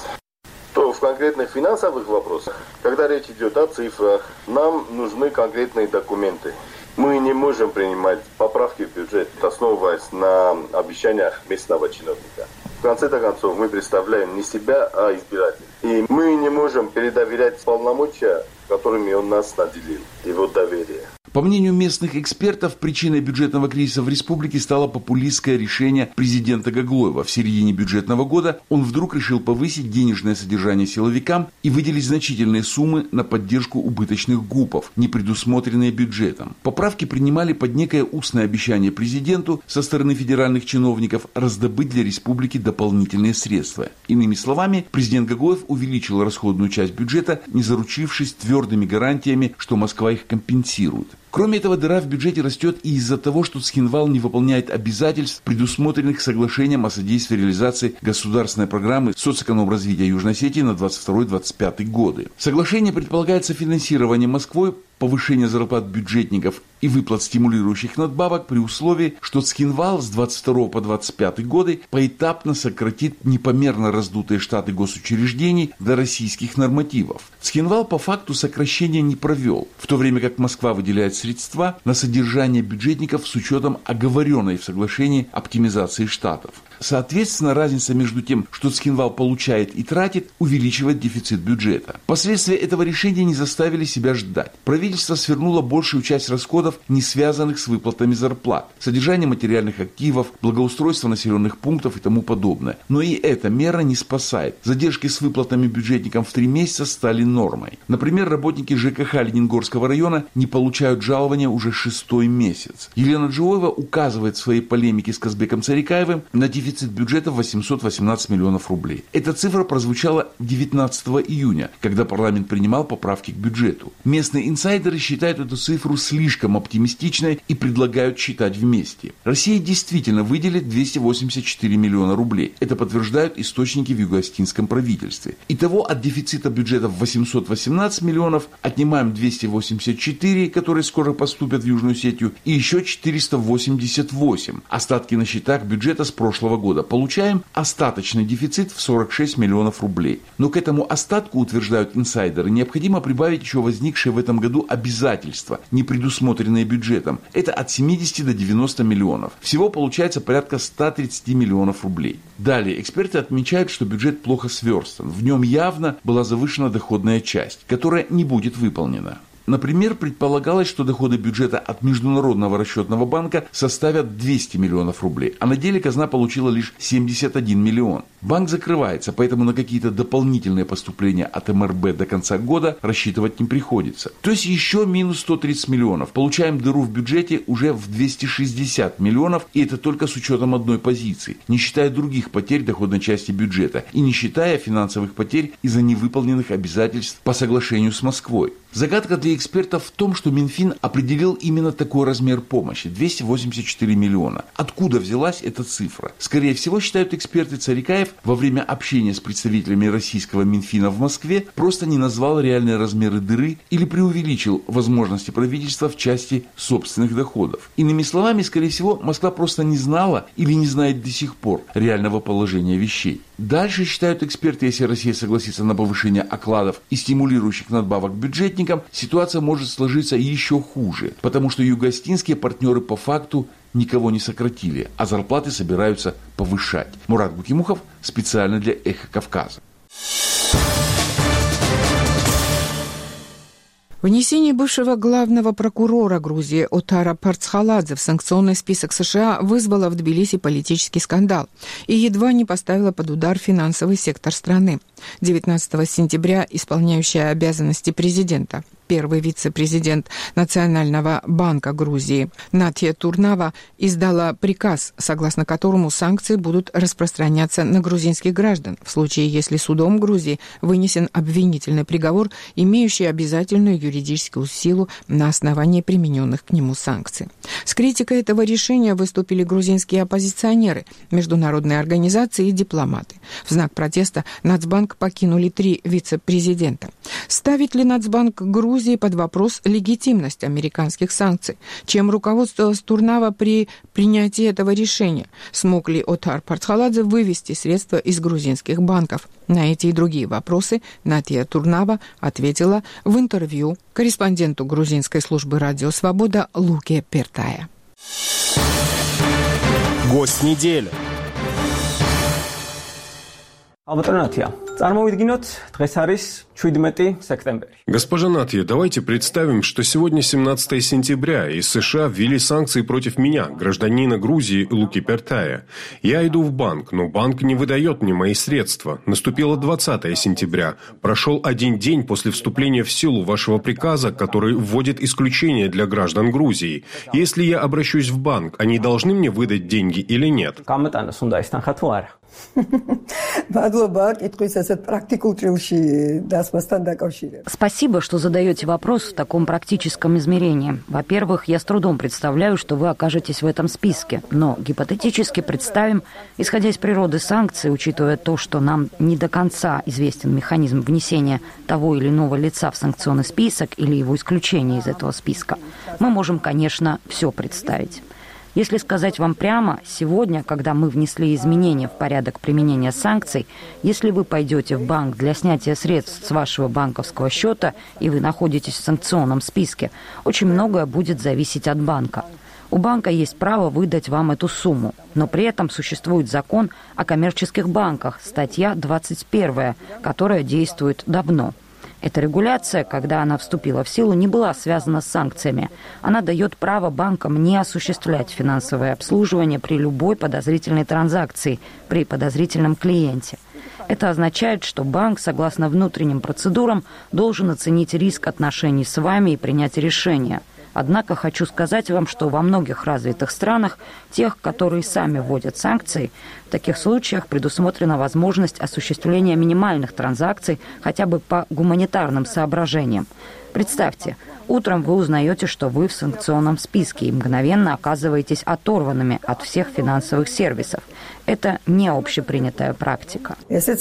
то в конкретных финансовых вопросах, когда речь идет о цифрах, нам нужны конкретные документы. Мы не можем принимать поправки в бюджет, основываясь на обещаниях местного чиновника. В конце-то концов, мы представляем не себя, а избирателей. И мы не можем передоверять полномочия, которыми он нас наделил, его доверие. По мнению местных экспертов, причиной бюджетного кризиса в республике стало популистское решение президента Гаглоева. В середине бюджетного года он вдруг решил повысить денежное содержание силовикам и выделить значительные суммы на поддержку убыточных ГУПов, не предусмотренные бюджетом. Поправки принимали под некое устное обещание президенту со стороны федеральных чиновников раздобыть для республики дополнительные средства. Иными словами, президент Гаглоев увеличил расходную часть бюджета, не заручившись твердыми гарантиями, что Москва их компенсирует. Кроме этого, дыра в бюджете растет и из-за того, что Цхинвал не выполняет обязательств, предусмотренных соглашением о содействии реализации государственной программы социоэкономразвития Южной Осетии на двадцать второй — двадцать пятый годы. Соглашение предполагает софинансирование Москвой повышения зарплат бюджетников и выплат стимулирующих надбавок при условии, что Цхинвал с двадцать второго по двадцать пятый годы поэтапно сократит непомерно раздутые штаты госучреждений до российских нормативов. Цхинвал по факту сокращения не провел, в то время как Москва выделяет средства на содержание бюджетников с учетом оговоренной в соглашении оптимизации штатов. Соответственно, разница между тем, что Цхинвал получает и тратит, увеличивает дефицит бюджета. Последствия этого решения не заставили себя ждать. Правительство свернуло большую часть расходов, не связанных с выплатами зарплат, содержание материальных активов, благоустройство населенных пунктов и тому подобное. Но и эта мера не спасает. Задержки с выплатами бюджетникам в три месяца стали нормой. Например, работники ЖКХ Ленингорского района не получают жалования уже шестой месяц. Елена Джоева указывает в своей полемике с Казбеком Царикаевым на дефицит Дефицит бюджета в восемьсот восемнадцать миллионов рублей. Эта цифра прозвучала девятнадцатого июня, когда парламент принимал поправки к бюджету. Местные инсайдеры считают эту цифру слишком оптимистичной и предлагают считать вместе. Россия действительно выделит двести восемьдесят четыре миллиона рублей. Это подтверждают источники в юго-остинском правительстве. Итого от дефицита бюджета в восемьсот восемнадцать миллионов отнимаем двести восемьдесят четыре, которые скоро поступят в Южную Осетию, и еще четыреста восемьдесят восемь. Остатки на счетах бюджета с прошлого года. Получаем остаточный дефицит в сорок шесть миллионов рублей. Но к этому остатку, утверждают инсайдеры, необходимо прибавить еще возникшие в этом году обязательства, не предусмотренные бюджетом. Это от семидесяти до девяноста миллионов. Всего получается порядка ста тридцати миллионов рублей. Далее, эксперты отмечают, что бюджет плохо сверстан. В нем явно была завышена доходная часть, которая не будет выполнена. Например, предполагалось, что доходы бюджета от Международного расчетного банка составят двести миллионов рублей, а на деле казна получила лишь семьдесят один миллион. Банк закрывается, поэтому на какие-то дополнительные поступления от эм эр бэ до конца года рассчитывать не приходится. То есть еще минус сто тридцать миллионов. Получаем дыру в бюджете уже в двести шестьдесят миллионов, и это только с учетом одной позиции, не считая других потерь доходной части бюджета и не считая финансовых потерь из-за невыполненных обязательств по соглашению с Москвой. Загадка для экспертов в том, что Минфин определил именно такой размер помощи – двести восемьдесят четыре миллиона. Откуда взялась эта цифра? Скорее всего, считают эксперты, Царикаев во время общения с представителями российского Минфина в Москве просто не назвал реальные размеры дыры или преувеличил возможности правительства в части собственных доходов. Иными словами, скорее всего, Москва просто не знала или не знает до сих пор реального положения вещей. Дальше, считают эксперты, если Россия согласится на повышение окладов и стимулирующих надбавок бюджетникам, ситуация может сложиться еще хуже, потому что юго-остинские партнеры по факту никого не сократили, а зарплаты собираются повышать. Мурат Букимухов специально для «Эхо Кавказа». Внесение бывшего главного прокурора Грузии Отара Парцхаладзе в санкционный список США вызвало в Тбилиси политический скандал и едва не поставило под удар финансовый сектор страны. девятнадцатого сентября исполняющая обязанности президента, первый вице-президент Национального банка Грузии Натья Турнава издала приказ, согласно которому санкции будут распространяться на грузинских граждан в случае, если судом Грузии вынесен обвинительный приговор, имеющий обязательную юридическую силу на основании примененных к нему санкций. С критикой этого решения выступили грузинские оппозиционеры, международные организации и дипломаты. В знак протеста Нацбанк покинули три вице-президента. Ставит ли Нацбанк Грузии под вопрос легитимность американских санкций? Чем руководствовалась Турнава при принятии этого решения? Смог ли Отар Парцхаладзе вывести средства из грузинских банков? На эти и другие вопросы Натья Турнава ответила в интервью корреспонденту грузинской службы «Радио Свобода» Луке Пертая. Гость недели. Госпожа Натья, давайте представим, что сегодня семнадцатое сентября, и США ввели санкции против меня, гражданина Грузии Луки Пертая. Я иду в банк, но банк не выдает мне мои средства. Наступило двадцатое сентября. Прошел один день после вступления в силу вашего приказа, который вводит исключение для граждан Грузии. Если я обращусь в банк, они должны мне выдать деньги или нет? Спасибо, что задаете вопрос в таком практическом измерении. Во-первых, я с трудом представляю, что вы окажетесь в этом списке. Но гипотетически представим, исходя из природы санкций, учитывая то, что нам не до конца известен механизм внесения того или иного лица в санкционный список или его исключения из этого списка, мы можем, конечно, все представить. Если сказать вам прямо, сегодня, когда мы внесли изменения в порядок применения санкций, если вы пойдете в банк для снятия средств с вашего банковского счета и вы находитесь в санкционном списке, очень многое будет зависеть от банка. У банка есть право выдать вам эту сумму, но при этом существует закон о коммерческих банках, статья двадцать первая, которая действует давно. Эта регуляция, когда она вступила в силу, не была связана с санкциями. Она дает право банкам не осуществлять финансовое обслуживание при любой подозрительной транзакции, при подозрительном клиенте. Это означает, что банк, согласно внутренним процедурам, должен оценить риск отношений с вами и принять решение. Однако хочу сказать вам, что во многих развитых странах, тех, которые сами вводят санкции, в таких случаях предусмотрена возможность осуществления минимальных транзакций хотя бы по гуманитарным соображениям. Представьте, утром вы узнаете, что вы в санкционном списке и мгновенно оказываетесь оторванными от всех финансовых сервисов. Это не общепринятая практика.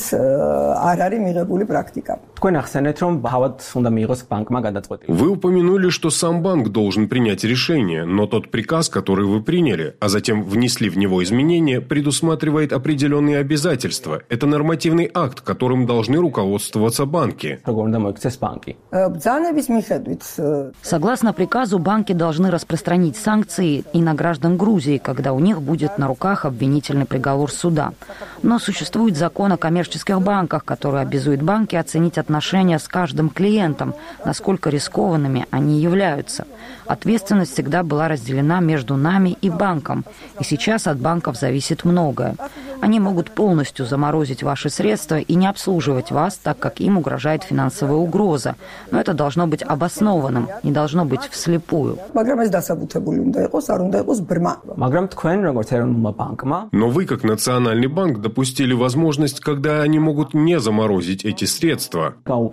Вы упомянули, что сам банк должен принять решение, но тот приказ, который вы приняли, а затем внесли в него изменения, предусматривает определенные обязательства. Это нормативный акт, которым должны руководствоваться банки. Согласно приказу, банки должны распространить санкции и на граждан Грузии, когда у них будет на руках обвинительный приговор суда. Но существует закон о коммерческих банках, который обязует банки оценить отношения с каждым клиентом, насколько рискованными они являются. Ответственность всегда была разделена между нами и банком, и сейчас от банков зависит многое. Они могут полностью заморозить ваши средства и не обслуживать вас, так как им угрожает финансовая угроза. Но это должно быть обоснованным, не должно быть вслепую. Но вы, как Национальный банк, допустили возможность, когда они могут не заморозить эти средства.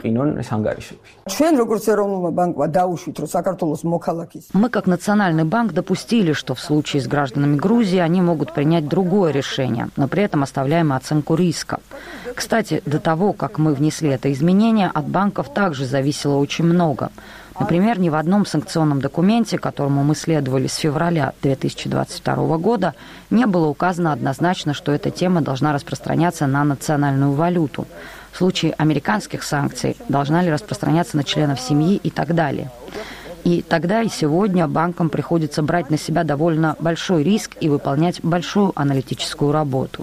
Мы, как Национальный банк, допустили, что в случае с гражданами Грузии они могут принять другое решение, но при этом оставляем оценку риска. Кстати, до того, как мы внесли это изменение, от банков также зависело очень много. Например, ни в одном санкционном документе, которому мы следовали с февраля две тысячи двадцать второго года, не было указано однозначно, что эта тема должна распространяться на национальную валюту. В случае американских санкций должна ли распространяться на членов семьи и так далее. И тогда и сегодня банкам приходится брать на себя довольно большой риск и выполнять большую аналитическую работу.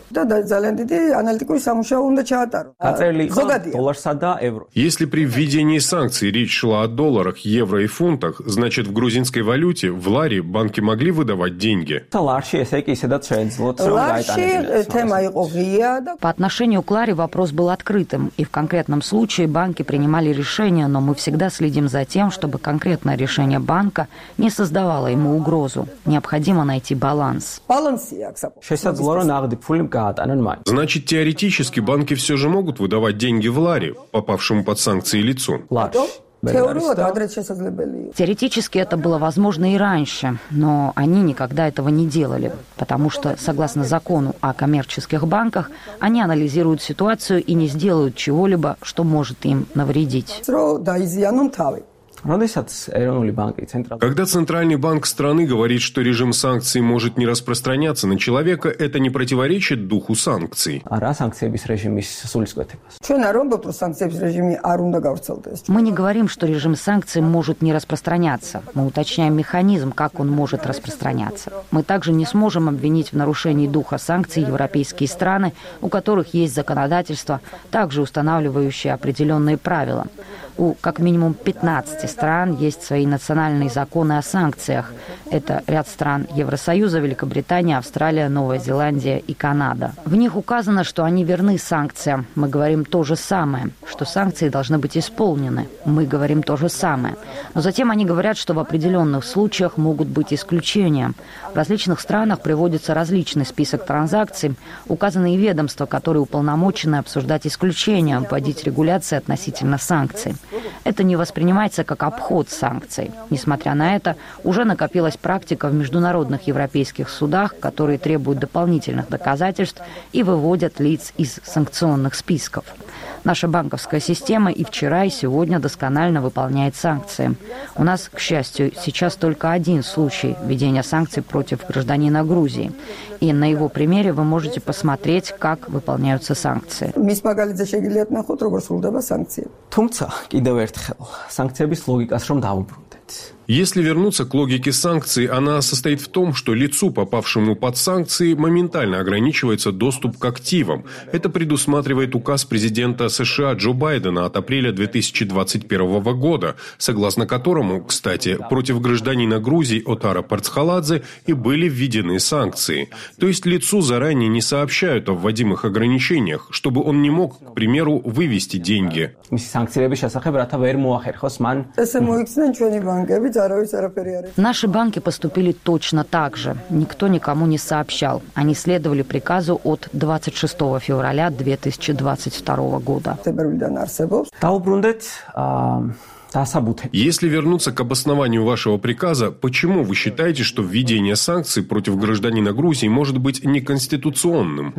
Если при введении санкций речь шла о долларах, евро и фунтах, значит в грузинской валюте, в ларе, банки могли выдавать деньги? По отношению к ларе вопрос был открытым, и в конкретном случае банки принимали решения, но мы всегда следим за тем, чтобы конкретное решение Решение банка не создавало ему угрозу. Необходимо найти баланс. Значит, теоретически банки все же могут выдавать деньги в ларе, попавшему под санкции лицу? Теоретически это было возможно и раньше, но они никогда этого не делали, потому что, согласно закону о коммерческих банках, они анализируют ситуацию и не сделают чего-либо, что может им навредить. Когда Центральный банк страны говорит, что режим санкций может не распространяться на человека, это не противоречит духу санкций? Мы не говорим, что режим санкций может не распространяться. Мы уточняем механизм, как он может распространяться. Мы также не сможем обвинить в нарушении духа санкций европейские страны, у которых есть законодательство, также устанавливающее определенные правила. У как минимум пятнадцати стран есть свои национальные законы о санкциях. Это ряд стран Евросоюза, Великобритания, Австралия, Новая Зеландия и Канада. В них указано, что они верны санкциям. Мы говорим то же самое, что санкции должны быть исполнены. Мы говорим то же самое. Но затем они говорят, что в определенных случаях могут быть исключения. В различных странах приводится различный список транзакций, указанные ведомства, которые уполномочены обсуждать исключения, вводить регуляции относительно санкций. Это не воспринимается как обход санкций. Несмотря на это, уже накопилась практика в международных европейских судах, которые требуют дополнительных доказательств и выводят лиц из санкционных списков. Наша банковская система и вчера, и сегодня досконально выполняет санкции. У нас, к счастью, сейчас только один случай введения санкций против гражданина Грузии. И на его примере вы можете посмотреть, как выполняются санкции. Если вернуться к логике санкций, она состоит в том, что лицу, попавшему под санкции, моментально ограничивается доступ к активам. Это предусматривает указ президента США Джо Байдена от апреля две тысячи двадцать первого года, согласно которому, кстати, против гражданина Грузии Отара Парцхаладзе и были введены санкции. То есть лицу заранее не сообщают о вводимых ограничениях, чтобы он не мог, к примеру, вывести деньги. Наши банки поступили точно так же. Никто никому не сообщал. Они следовали приказу от двадцать шестого февраля две тысячи двадцать второго года. Если вернуться к обоснованию вашего приказа, почему вы считаете, что введение санкций против гражданина Грузии может быть неконституционным?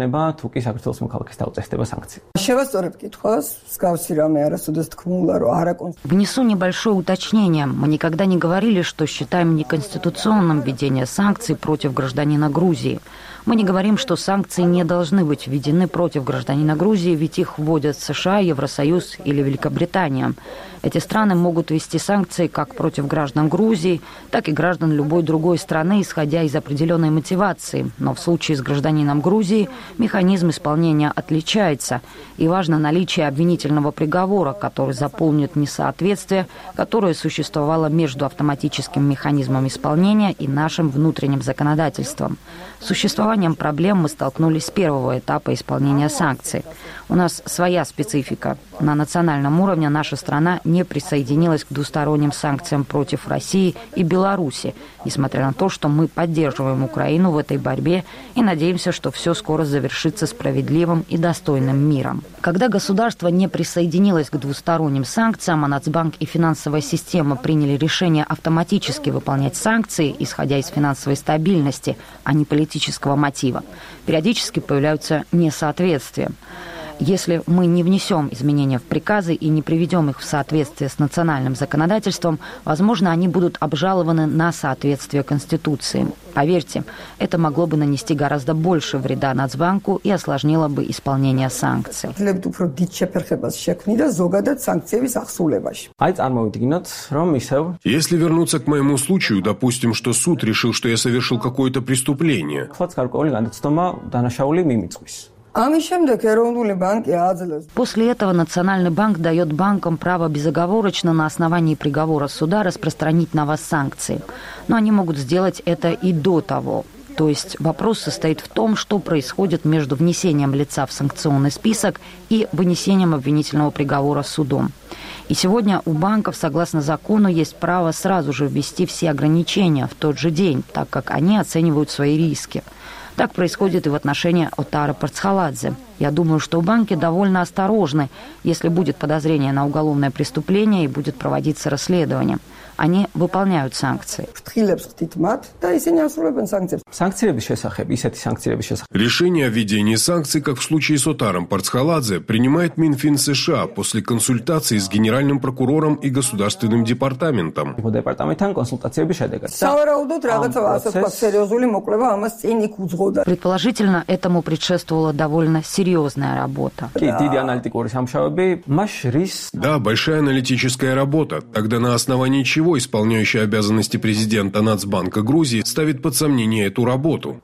Внесу небольшое уточнение. Мы никогда не говорили, что считаем неконституционным введение санкций против гражданина Грузии. Мы не говорим, что санкции не должны быть введены против гражданина Грузии, ведь их вводят США, Евросоюз или Великобритания. Эти страны могут ввести санкции как против граждан Грузии, так и граждан любой другой страны, исходя из определенной мотивации. Но в случае с гражданином Грузии механизм исполнения отличается. И важно наличие обвинительного приговора, который заполнит несоответствие, которое существовало между автоматическим механизмом исполнения и нашим внутренним законодательством. С существованием проблем мы столкнулись с первого этапа исполнения санкций. У нас своя специфика. На национальном уровне наша страна не присоединилась к двусторонним санкциям против России и Беларуси, несмотря на то, что мы поддерживаем Украину в этой борьбе и надеемся, что все скоро завершится справедливым и достойным миром. Когда государство не присоединилось к двусторонним санкциям, а Нацбанк и финансовая система приняли решение автоматически выполнять санкции, исходя из финансовой стабильности, а не политического мотива, периодически появляются несоответствия. Если мы не внесем изменения в приказы и не приведем их в соответствие с национальным законодательством, возможно, они будут обжалованы на соответствие Конституции. Поверьте, это могло бы нанести гораздо больше вреда Нацбанку и осложнило бы исполнение санкций. Если вернуться к моему случаю, допустим, что суд решил, что я совершил какое-то преступление. После этого Национальный банк дает банкам право безоговорочно на основании приговора суда распространить на вас санкции. Но они могут сделать это и до того. То есть вопрос состоит в том, что происходит между внесением лица в санкционный список и вынесением обвинительного приговора судом. И сегодня у банков, согласно закону, есть право сразу же ввести все ограничения в тот же день, так как они оценивают свои риски. Так происходит и в отношении Отара Парцхаладзе. Я думаю, что банки довольно осторожны, если будет подозрение на уголовное преступление и будет проводиться расследование. Они выполняют санкции. Решение о введении санкций, как в случае с Отаром Парцхаладзе, принимает Минфин США после консультации с генеральным прокурором и государственным департаментом. Предположительно, этому предшествовала довольно серьезная работа. Да, большая аналитическая работа. Тогда на основании чего чего исполняющий обязанности президента Нацбанка Грузии ставит под сомнение эту работу.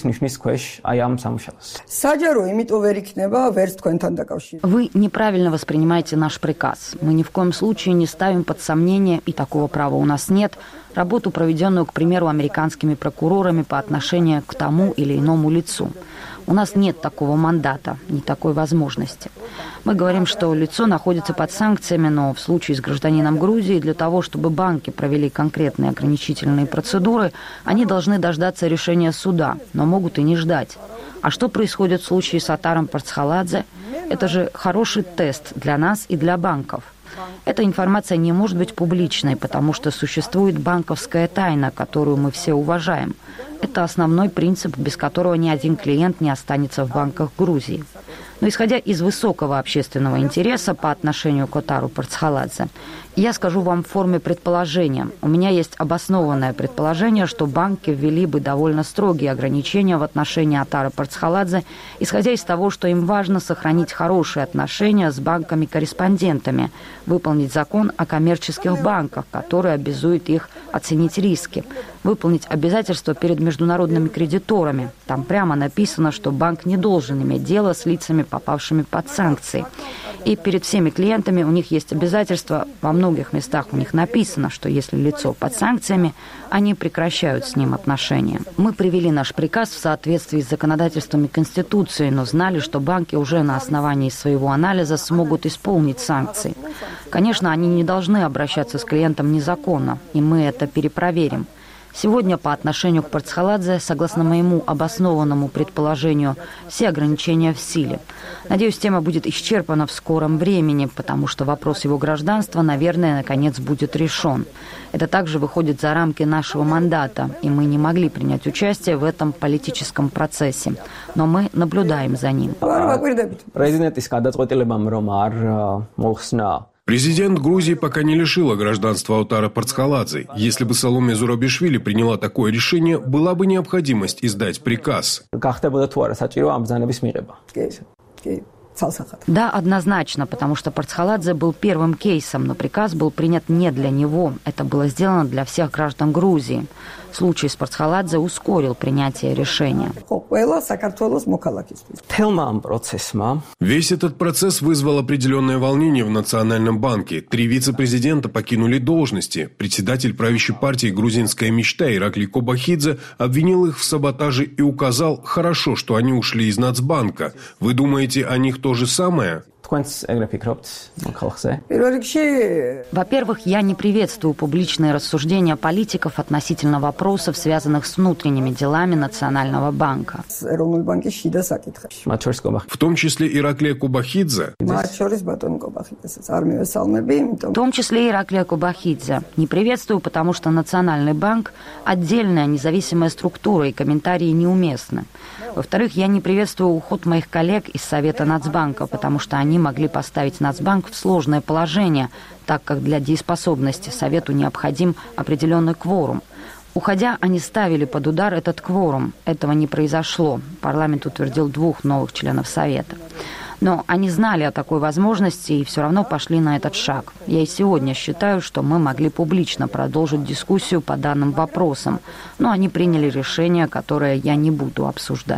Вы неправильно воспринимаете наш приказ. Мы ни в коем случае не ставим под сомнение, и такого права у нас нет, работу, проведенную, к примеру, американскими прокурорами по отношению к тому или иному лицу. У нас нет такого мандата, ни такой возможности. Мы говорим, что лицо находится под санкциями, но в случае с гражданином Грузии для того, чтобы банки провели конкретные ограничительные процедуры, они должны дождаться решения суда, но могут и не ждать. А что происходит в случае с Атаром Парцхаладзе? Это же хороший тест для нас и для банков. Эта информация не может быть публичной, потому что существует банковская тайна, которую мы все уважаем. Это основной принцип, без которого ни один клиент не останется в банках Грузии. Но исходя из высокого общественного интереса по отношению к Атару Парцхаладзе, я скажу вам в форме предположения. У меня есть обоснованное предположение, что банки ввели бы довольно строгие ограничения в отношении Атара Парцхаладзе, исходя из того, что им важно сохранить хорошие отношения с банками-корреспондентами, выполнить закон о коммерческих банках, который обязует их оценить риски, выполнить обязательства перед международными кредиторами. Там прямо написано, что банк не должен иметь дело с лицами, попавшими под санкции. И перед всеми клиентами у них есть обязательства, во многих местах у них написано, что если лицо под санкциями, они прекращают с ним отношения. Мы привели наш приказ в соответствии с законодательством и Конституцией, но знали, что банки уже на основании своего анализа смогут исполнить санкции. Конечно, они не должны обращаться с клиентом незаконно, и мы это перепроверим. Сегодня по отношению к Парцхаладзе, согласно моему обоснованному предположению, все ограничения в силе. Надеюсь, тема будет исчерпана в скором времени, потому что вопрос его гражданства, наверное, наконец будет решен. Это также выходит за рамки нашего мандата, и мы не могли принять участие в этом политическом процессе. Но мы наблюдаем за ним. Президент Грузии пока не лишила гражданства Атара Парцхаладзе. Если бы Саломе Зурабишвили приняла такое решение, была бы необходимость издать приказ. Да, однозначно, потому что Парцхаладзе был первым кейсом, но приказ был принят не для него. Это было сделано для всех граждан Грузии. Случай с Парцхаладзе ускорил принятие решения. Весь этот процесс вызвал определенное волнение в Национальном банке. Три вице-президента покинули должности. Председатель правящей партии «Грузинская мечта» Ираклий Кобахидзе обвинил их в саботаже и указал: «Хорошо, что они ушли из Нацбанка. Вы думаете, о них то же самое?» Во-первых, я не приветствую публичные рассуждения политиков относительно вопросов, связанных с внутренними делами Национального банка. В том числе Ираклия Кобахидзе. В том числе Ираклия Кобахидзе. Не приветствую, потому что Национальный банк – отдельная независимая структура, и комментарии неуместны. Во-вторых, я не приветствую уход моих коллег из Совета Нацбанка, потому что они могли поставить Нацбанк в сложное положение, так как для дееспособности Совету необходим определенный кворум. Уходя, они ставили под удар этот кворум. Этого не произошло. Парламент утвердил двух новых членов Совета. Но они знали о такой возможности и все равно пошли на этот шаг. Я и сегодня считаю, что мы могли публично продолжить дискуссию по данным вопросам. Но они приняли решение, которое я не буду обсуждать.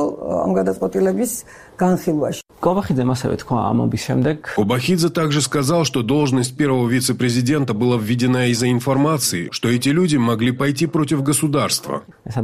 Кобахидзе также сказал, что должность первого вице-президента была введена из-за информации, что эти люди могли пойти против государства. Я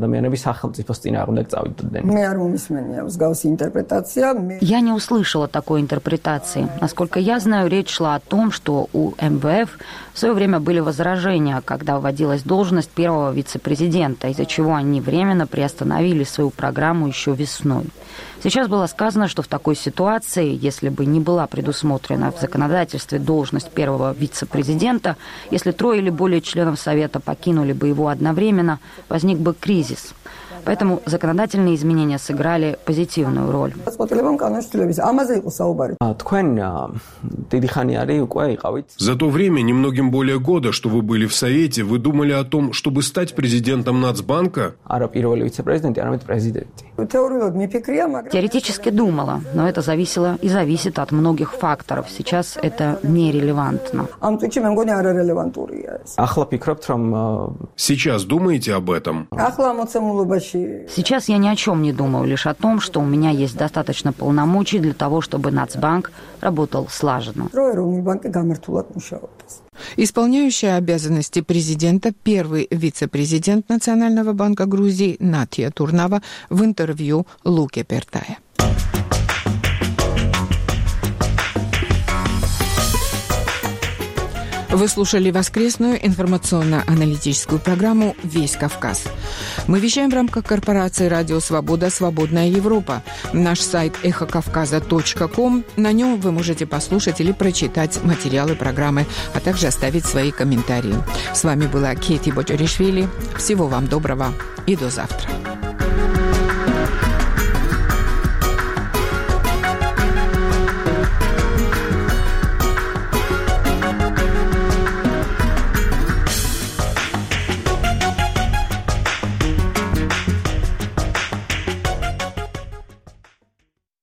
не услышала такой интерпретации. Насколько я знаю, речь шла о том, что у эм вэ эф в свое время были возражения, когда вводилась должность первого вице-президента, из-за чего они временно приостановили свою программу еще весной. Сейчас было сказано, что в такой ситуации, если бы не была предусмотрена в законодательстве должность первого вице-президента, если трое или более членов Совета покинули бы его одновременно, возник бы кризис. Поэтому законодательные изменения сыграли позитивную роль. За то время, немногим более года, что вы были в Совете, вы думали о том, чтобы стать президентом Нацбанка? Теоретически думала, но это зависело и зависит от многих факторов. Сейчас это нерелевантно. Сейчас думаете об этом? Сейчас я ни о чем не думаю, лишь о том, что у меня есть достаточно полномочий для того, чтобы Нацбанк работал слаженно. Исполняющая обязанности президента, первый вице-президент Национального банка Грузии Натья Турнава в интервью Луке Пертае. Вы слушали воскресную информационно-аналитическую программу «Весь Кавказ». Мы вещаем в рамках корпорации «Радио Свобода. Свободная Европа». Наш сайт эхо кавказа точка ком. На нем вы можете послушать или прочитать материалы программы, а также оставить свои комментарии. С вами была Кети Боджоришвили. Всего вам доброго и до завтра.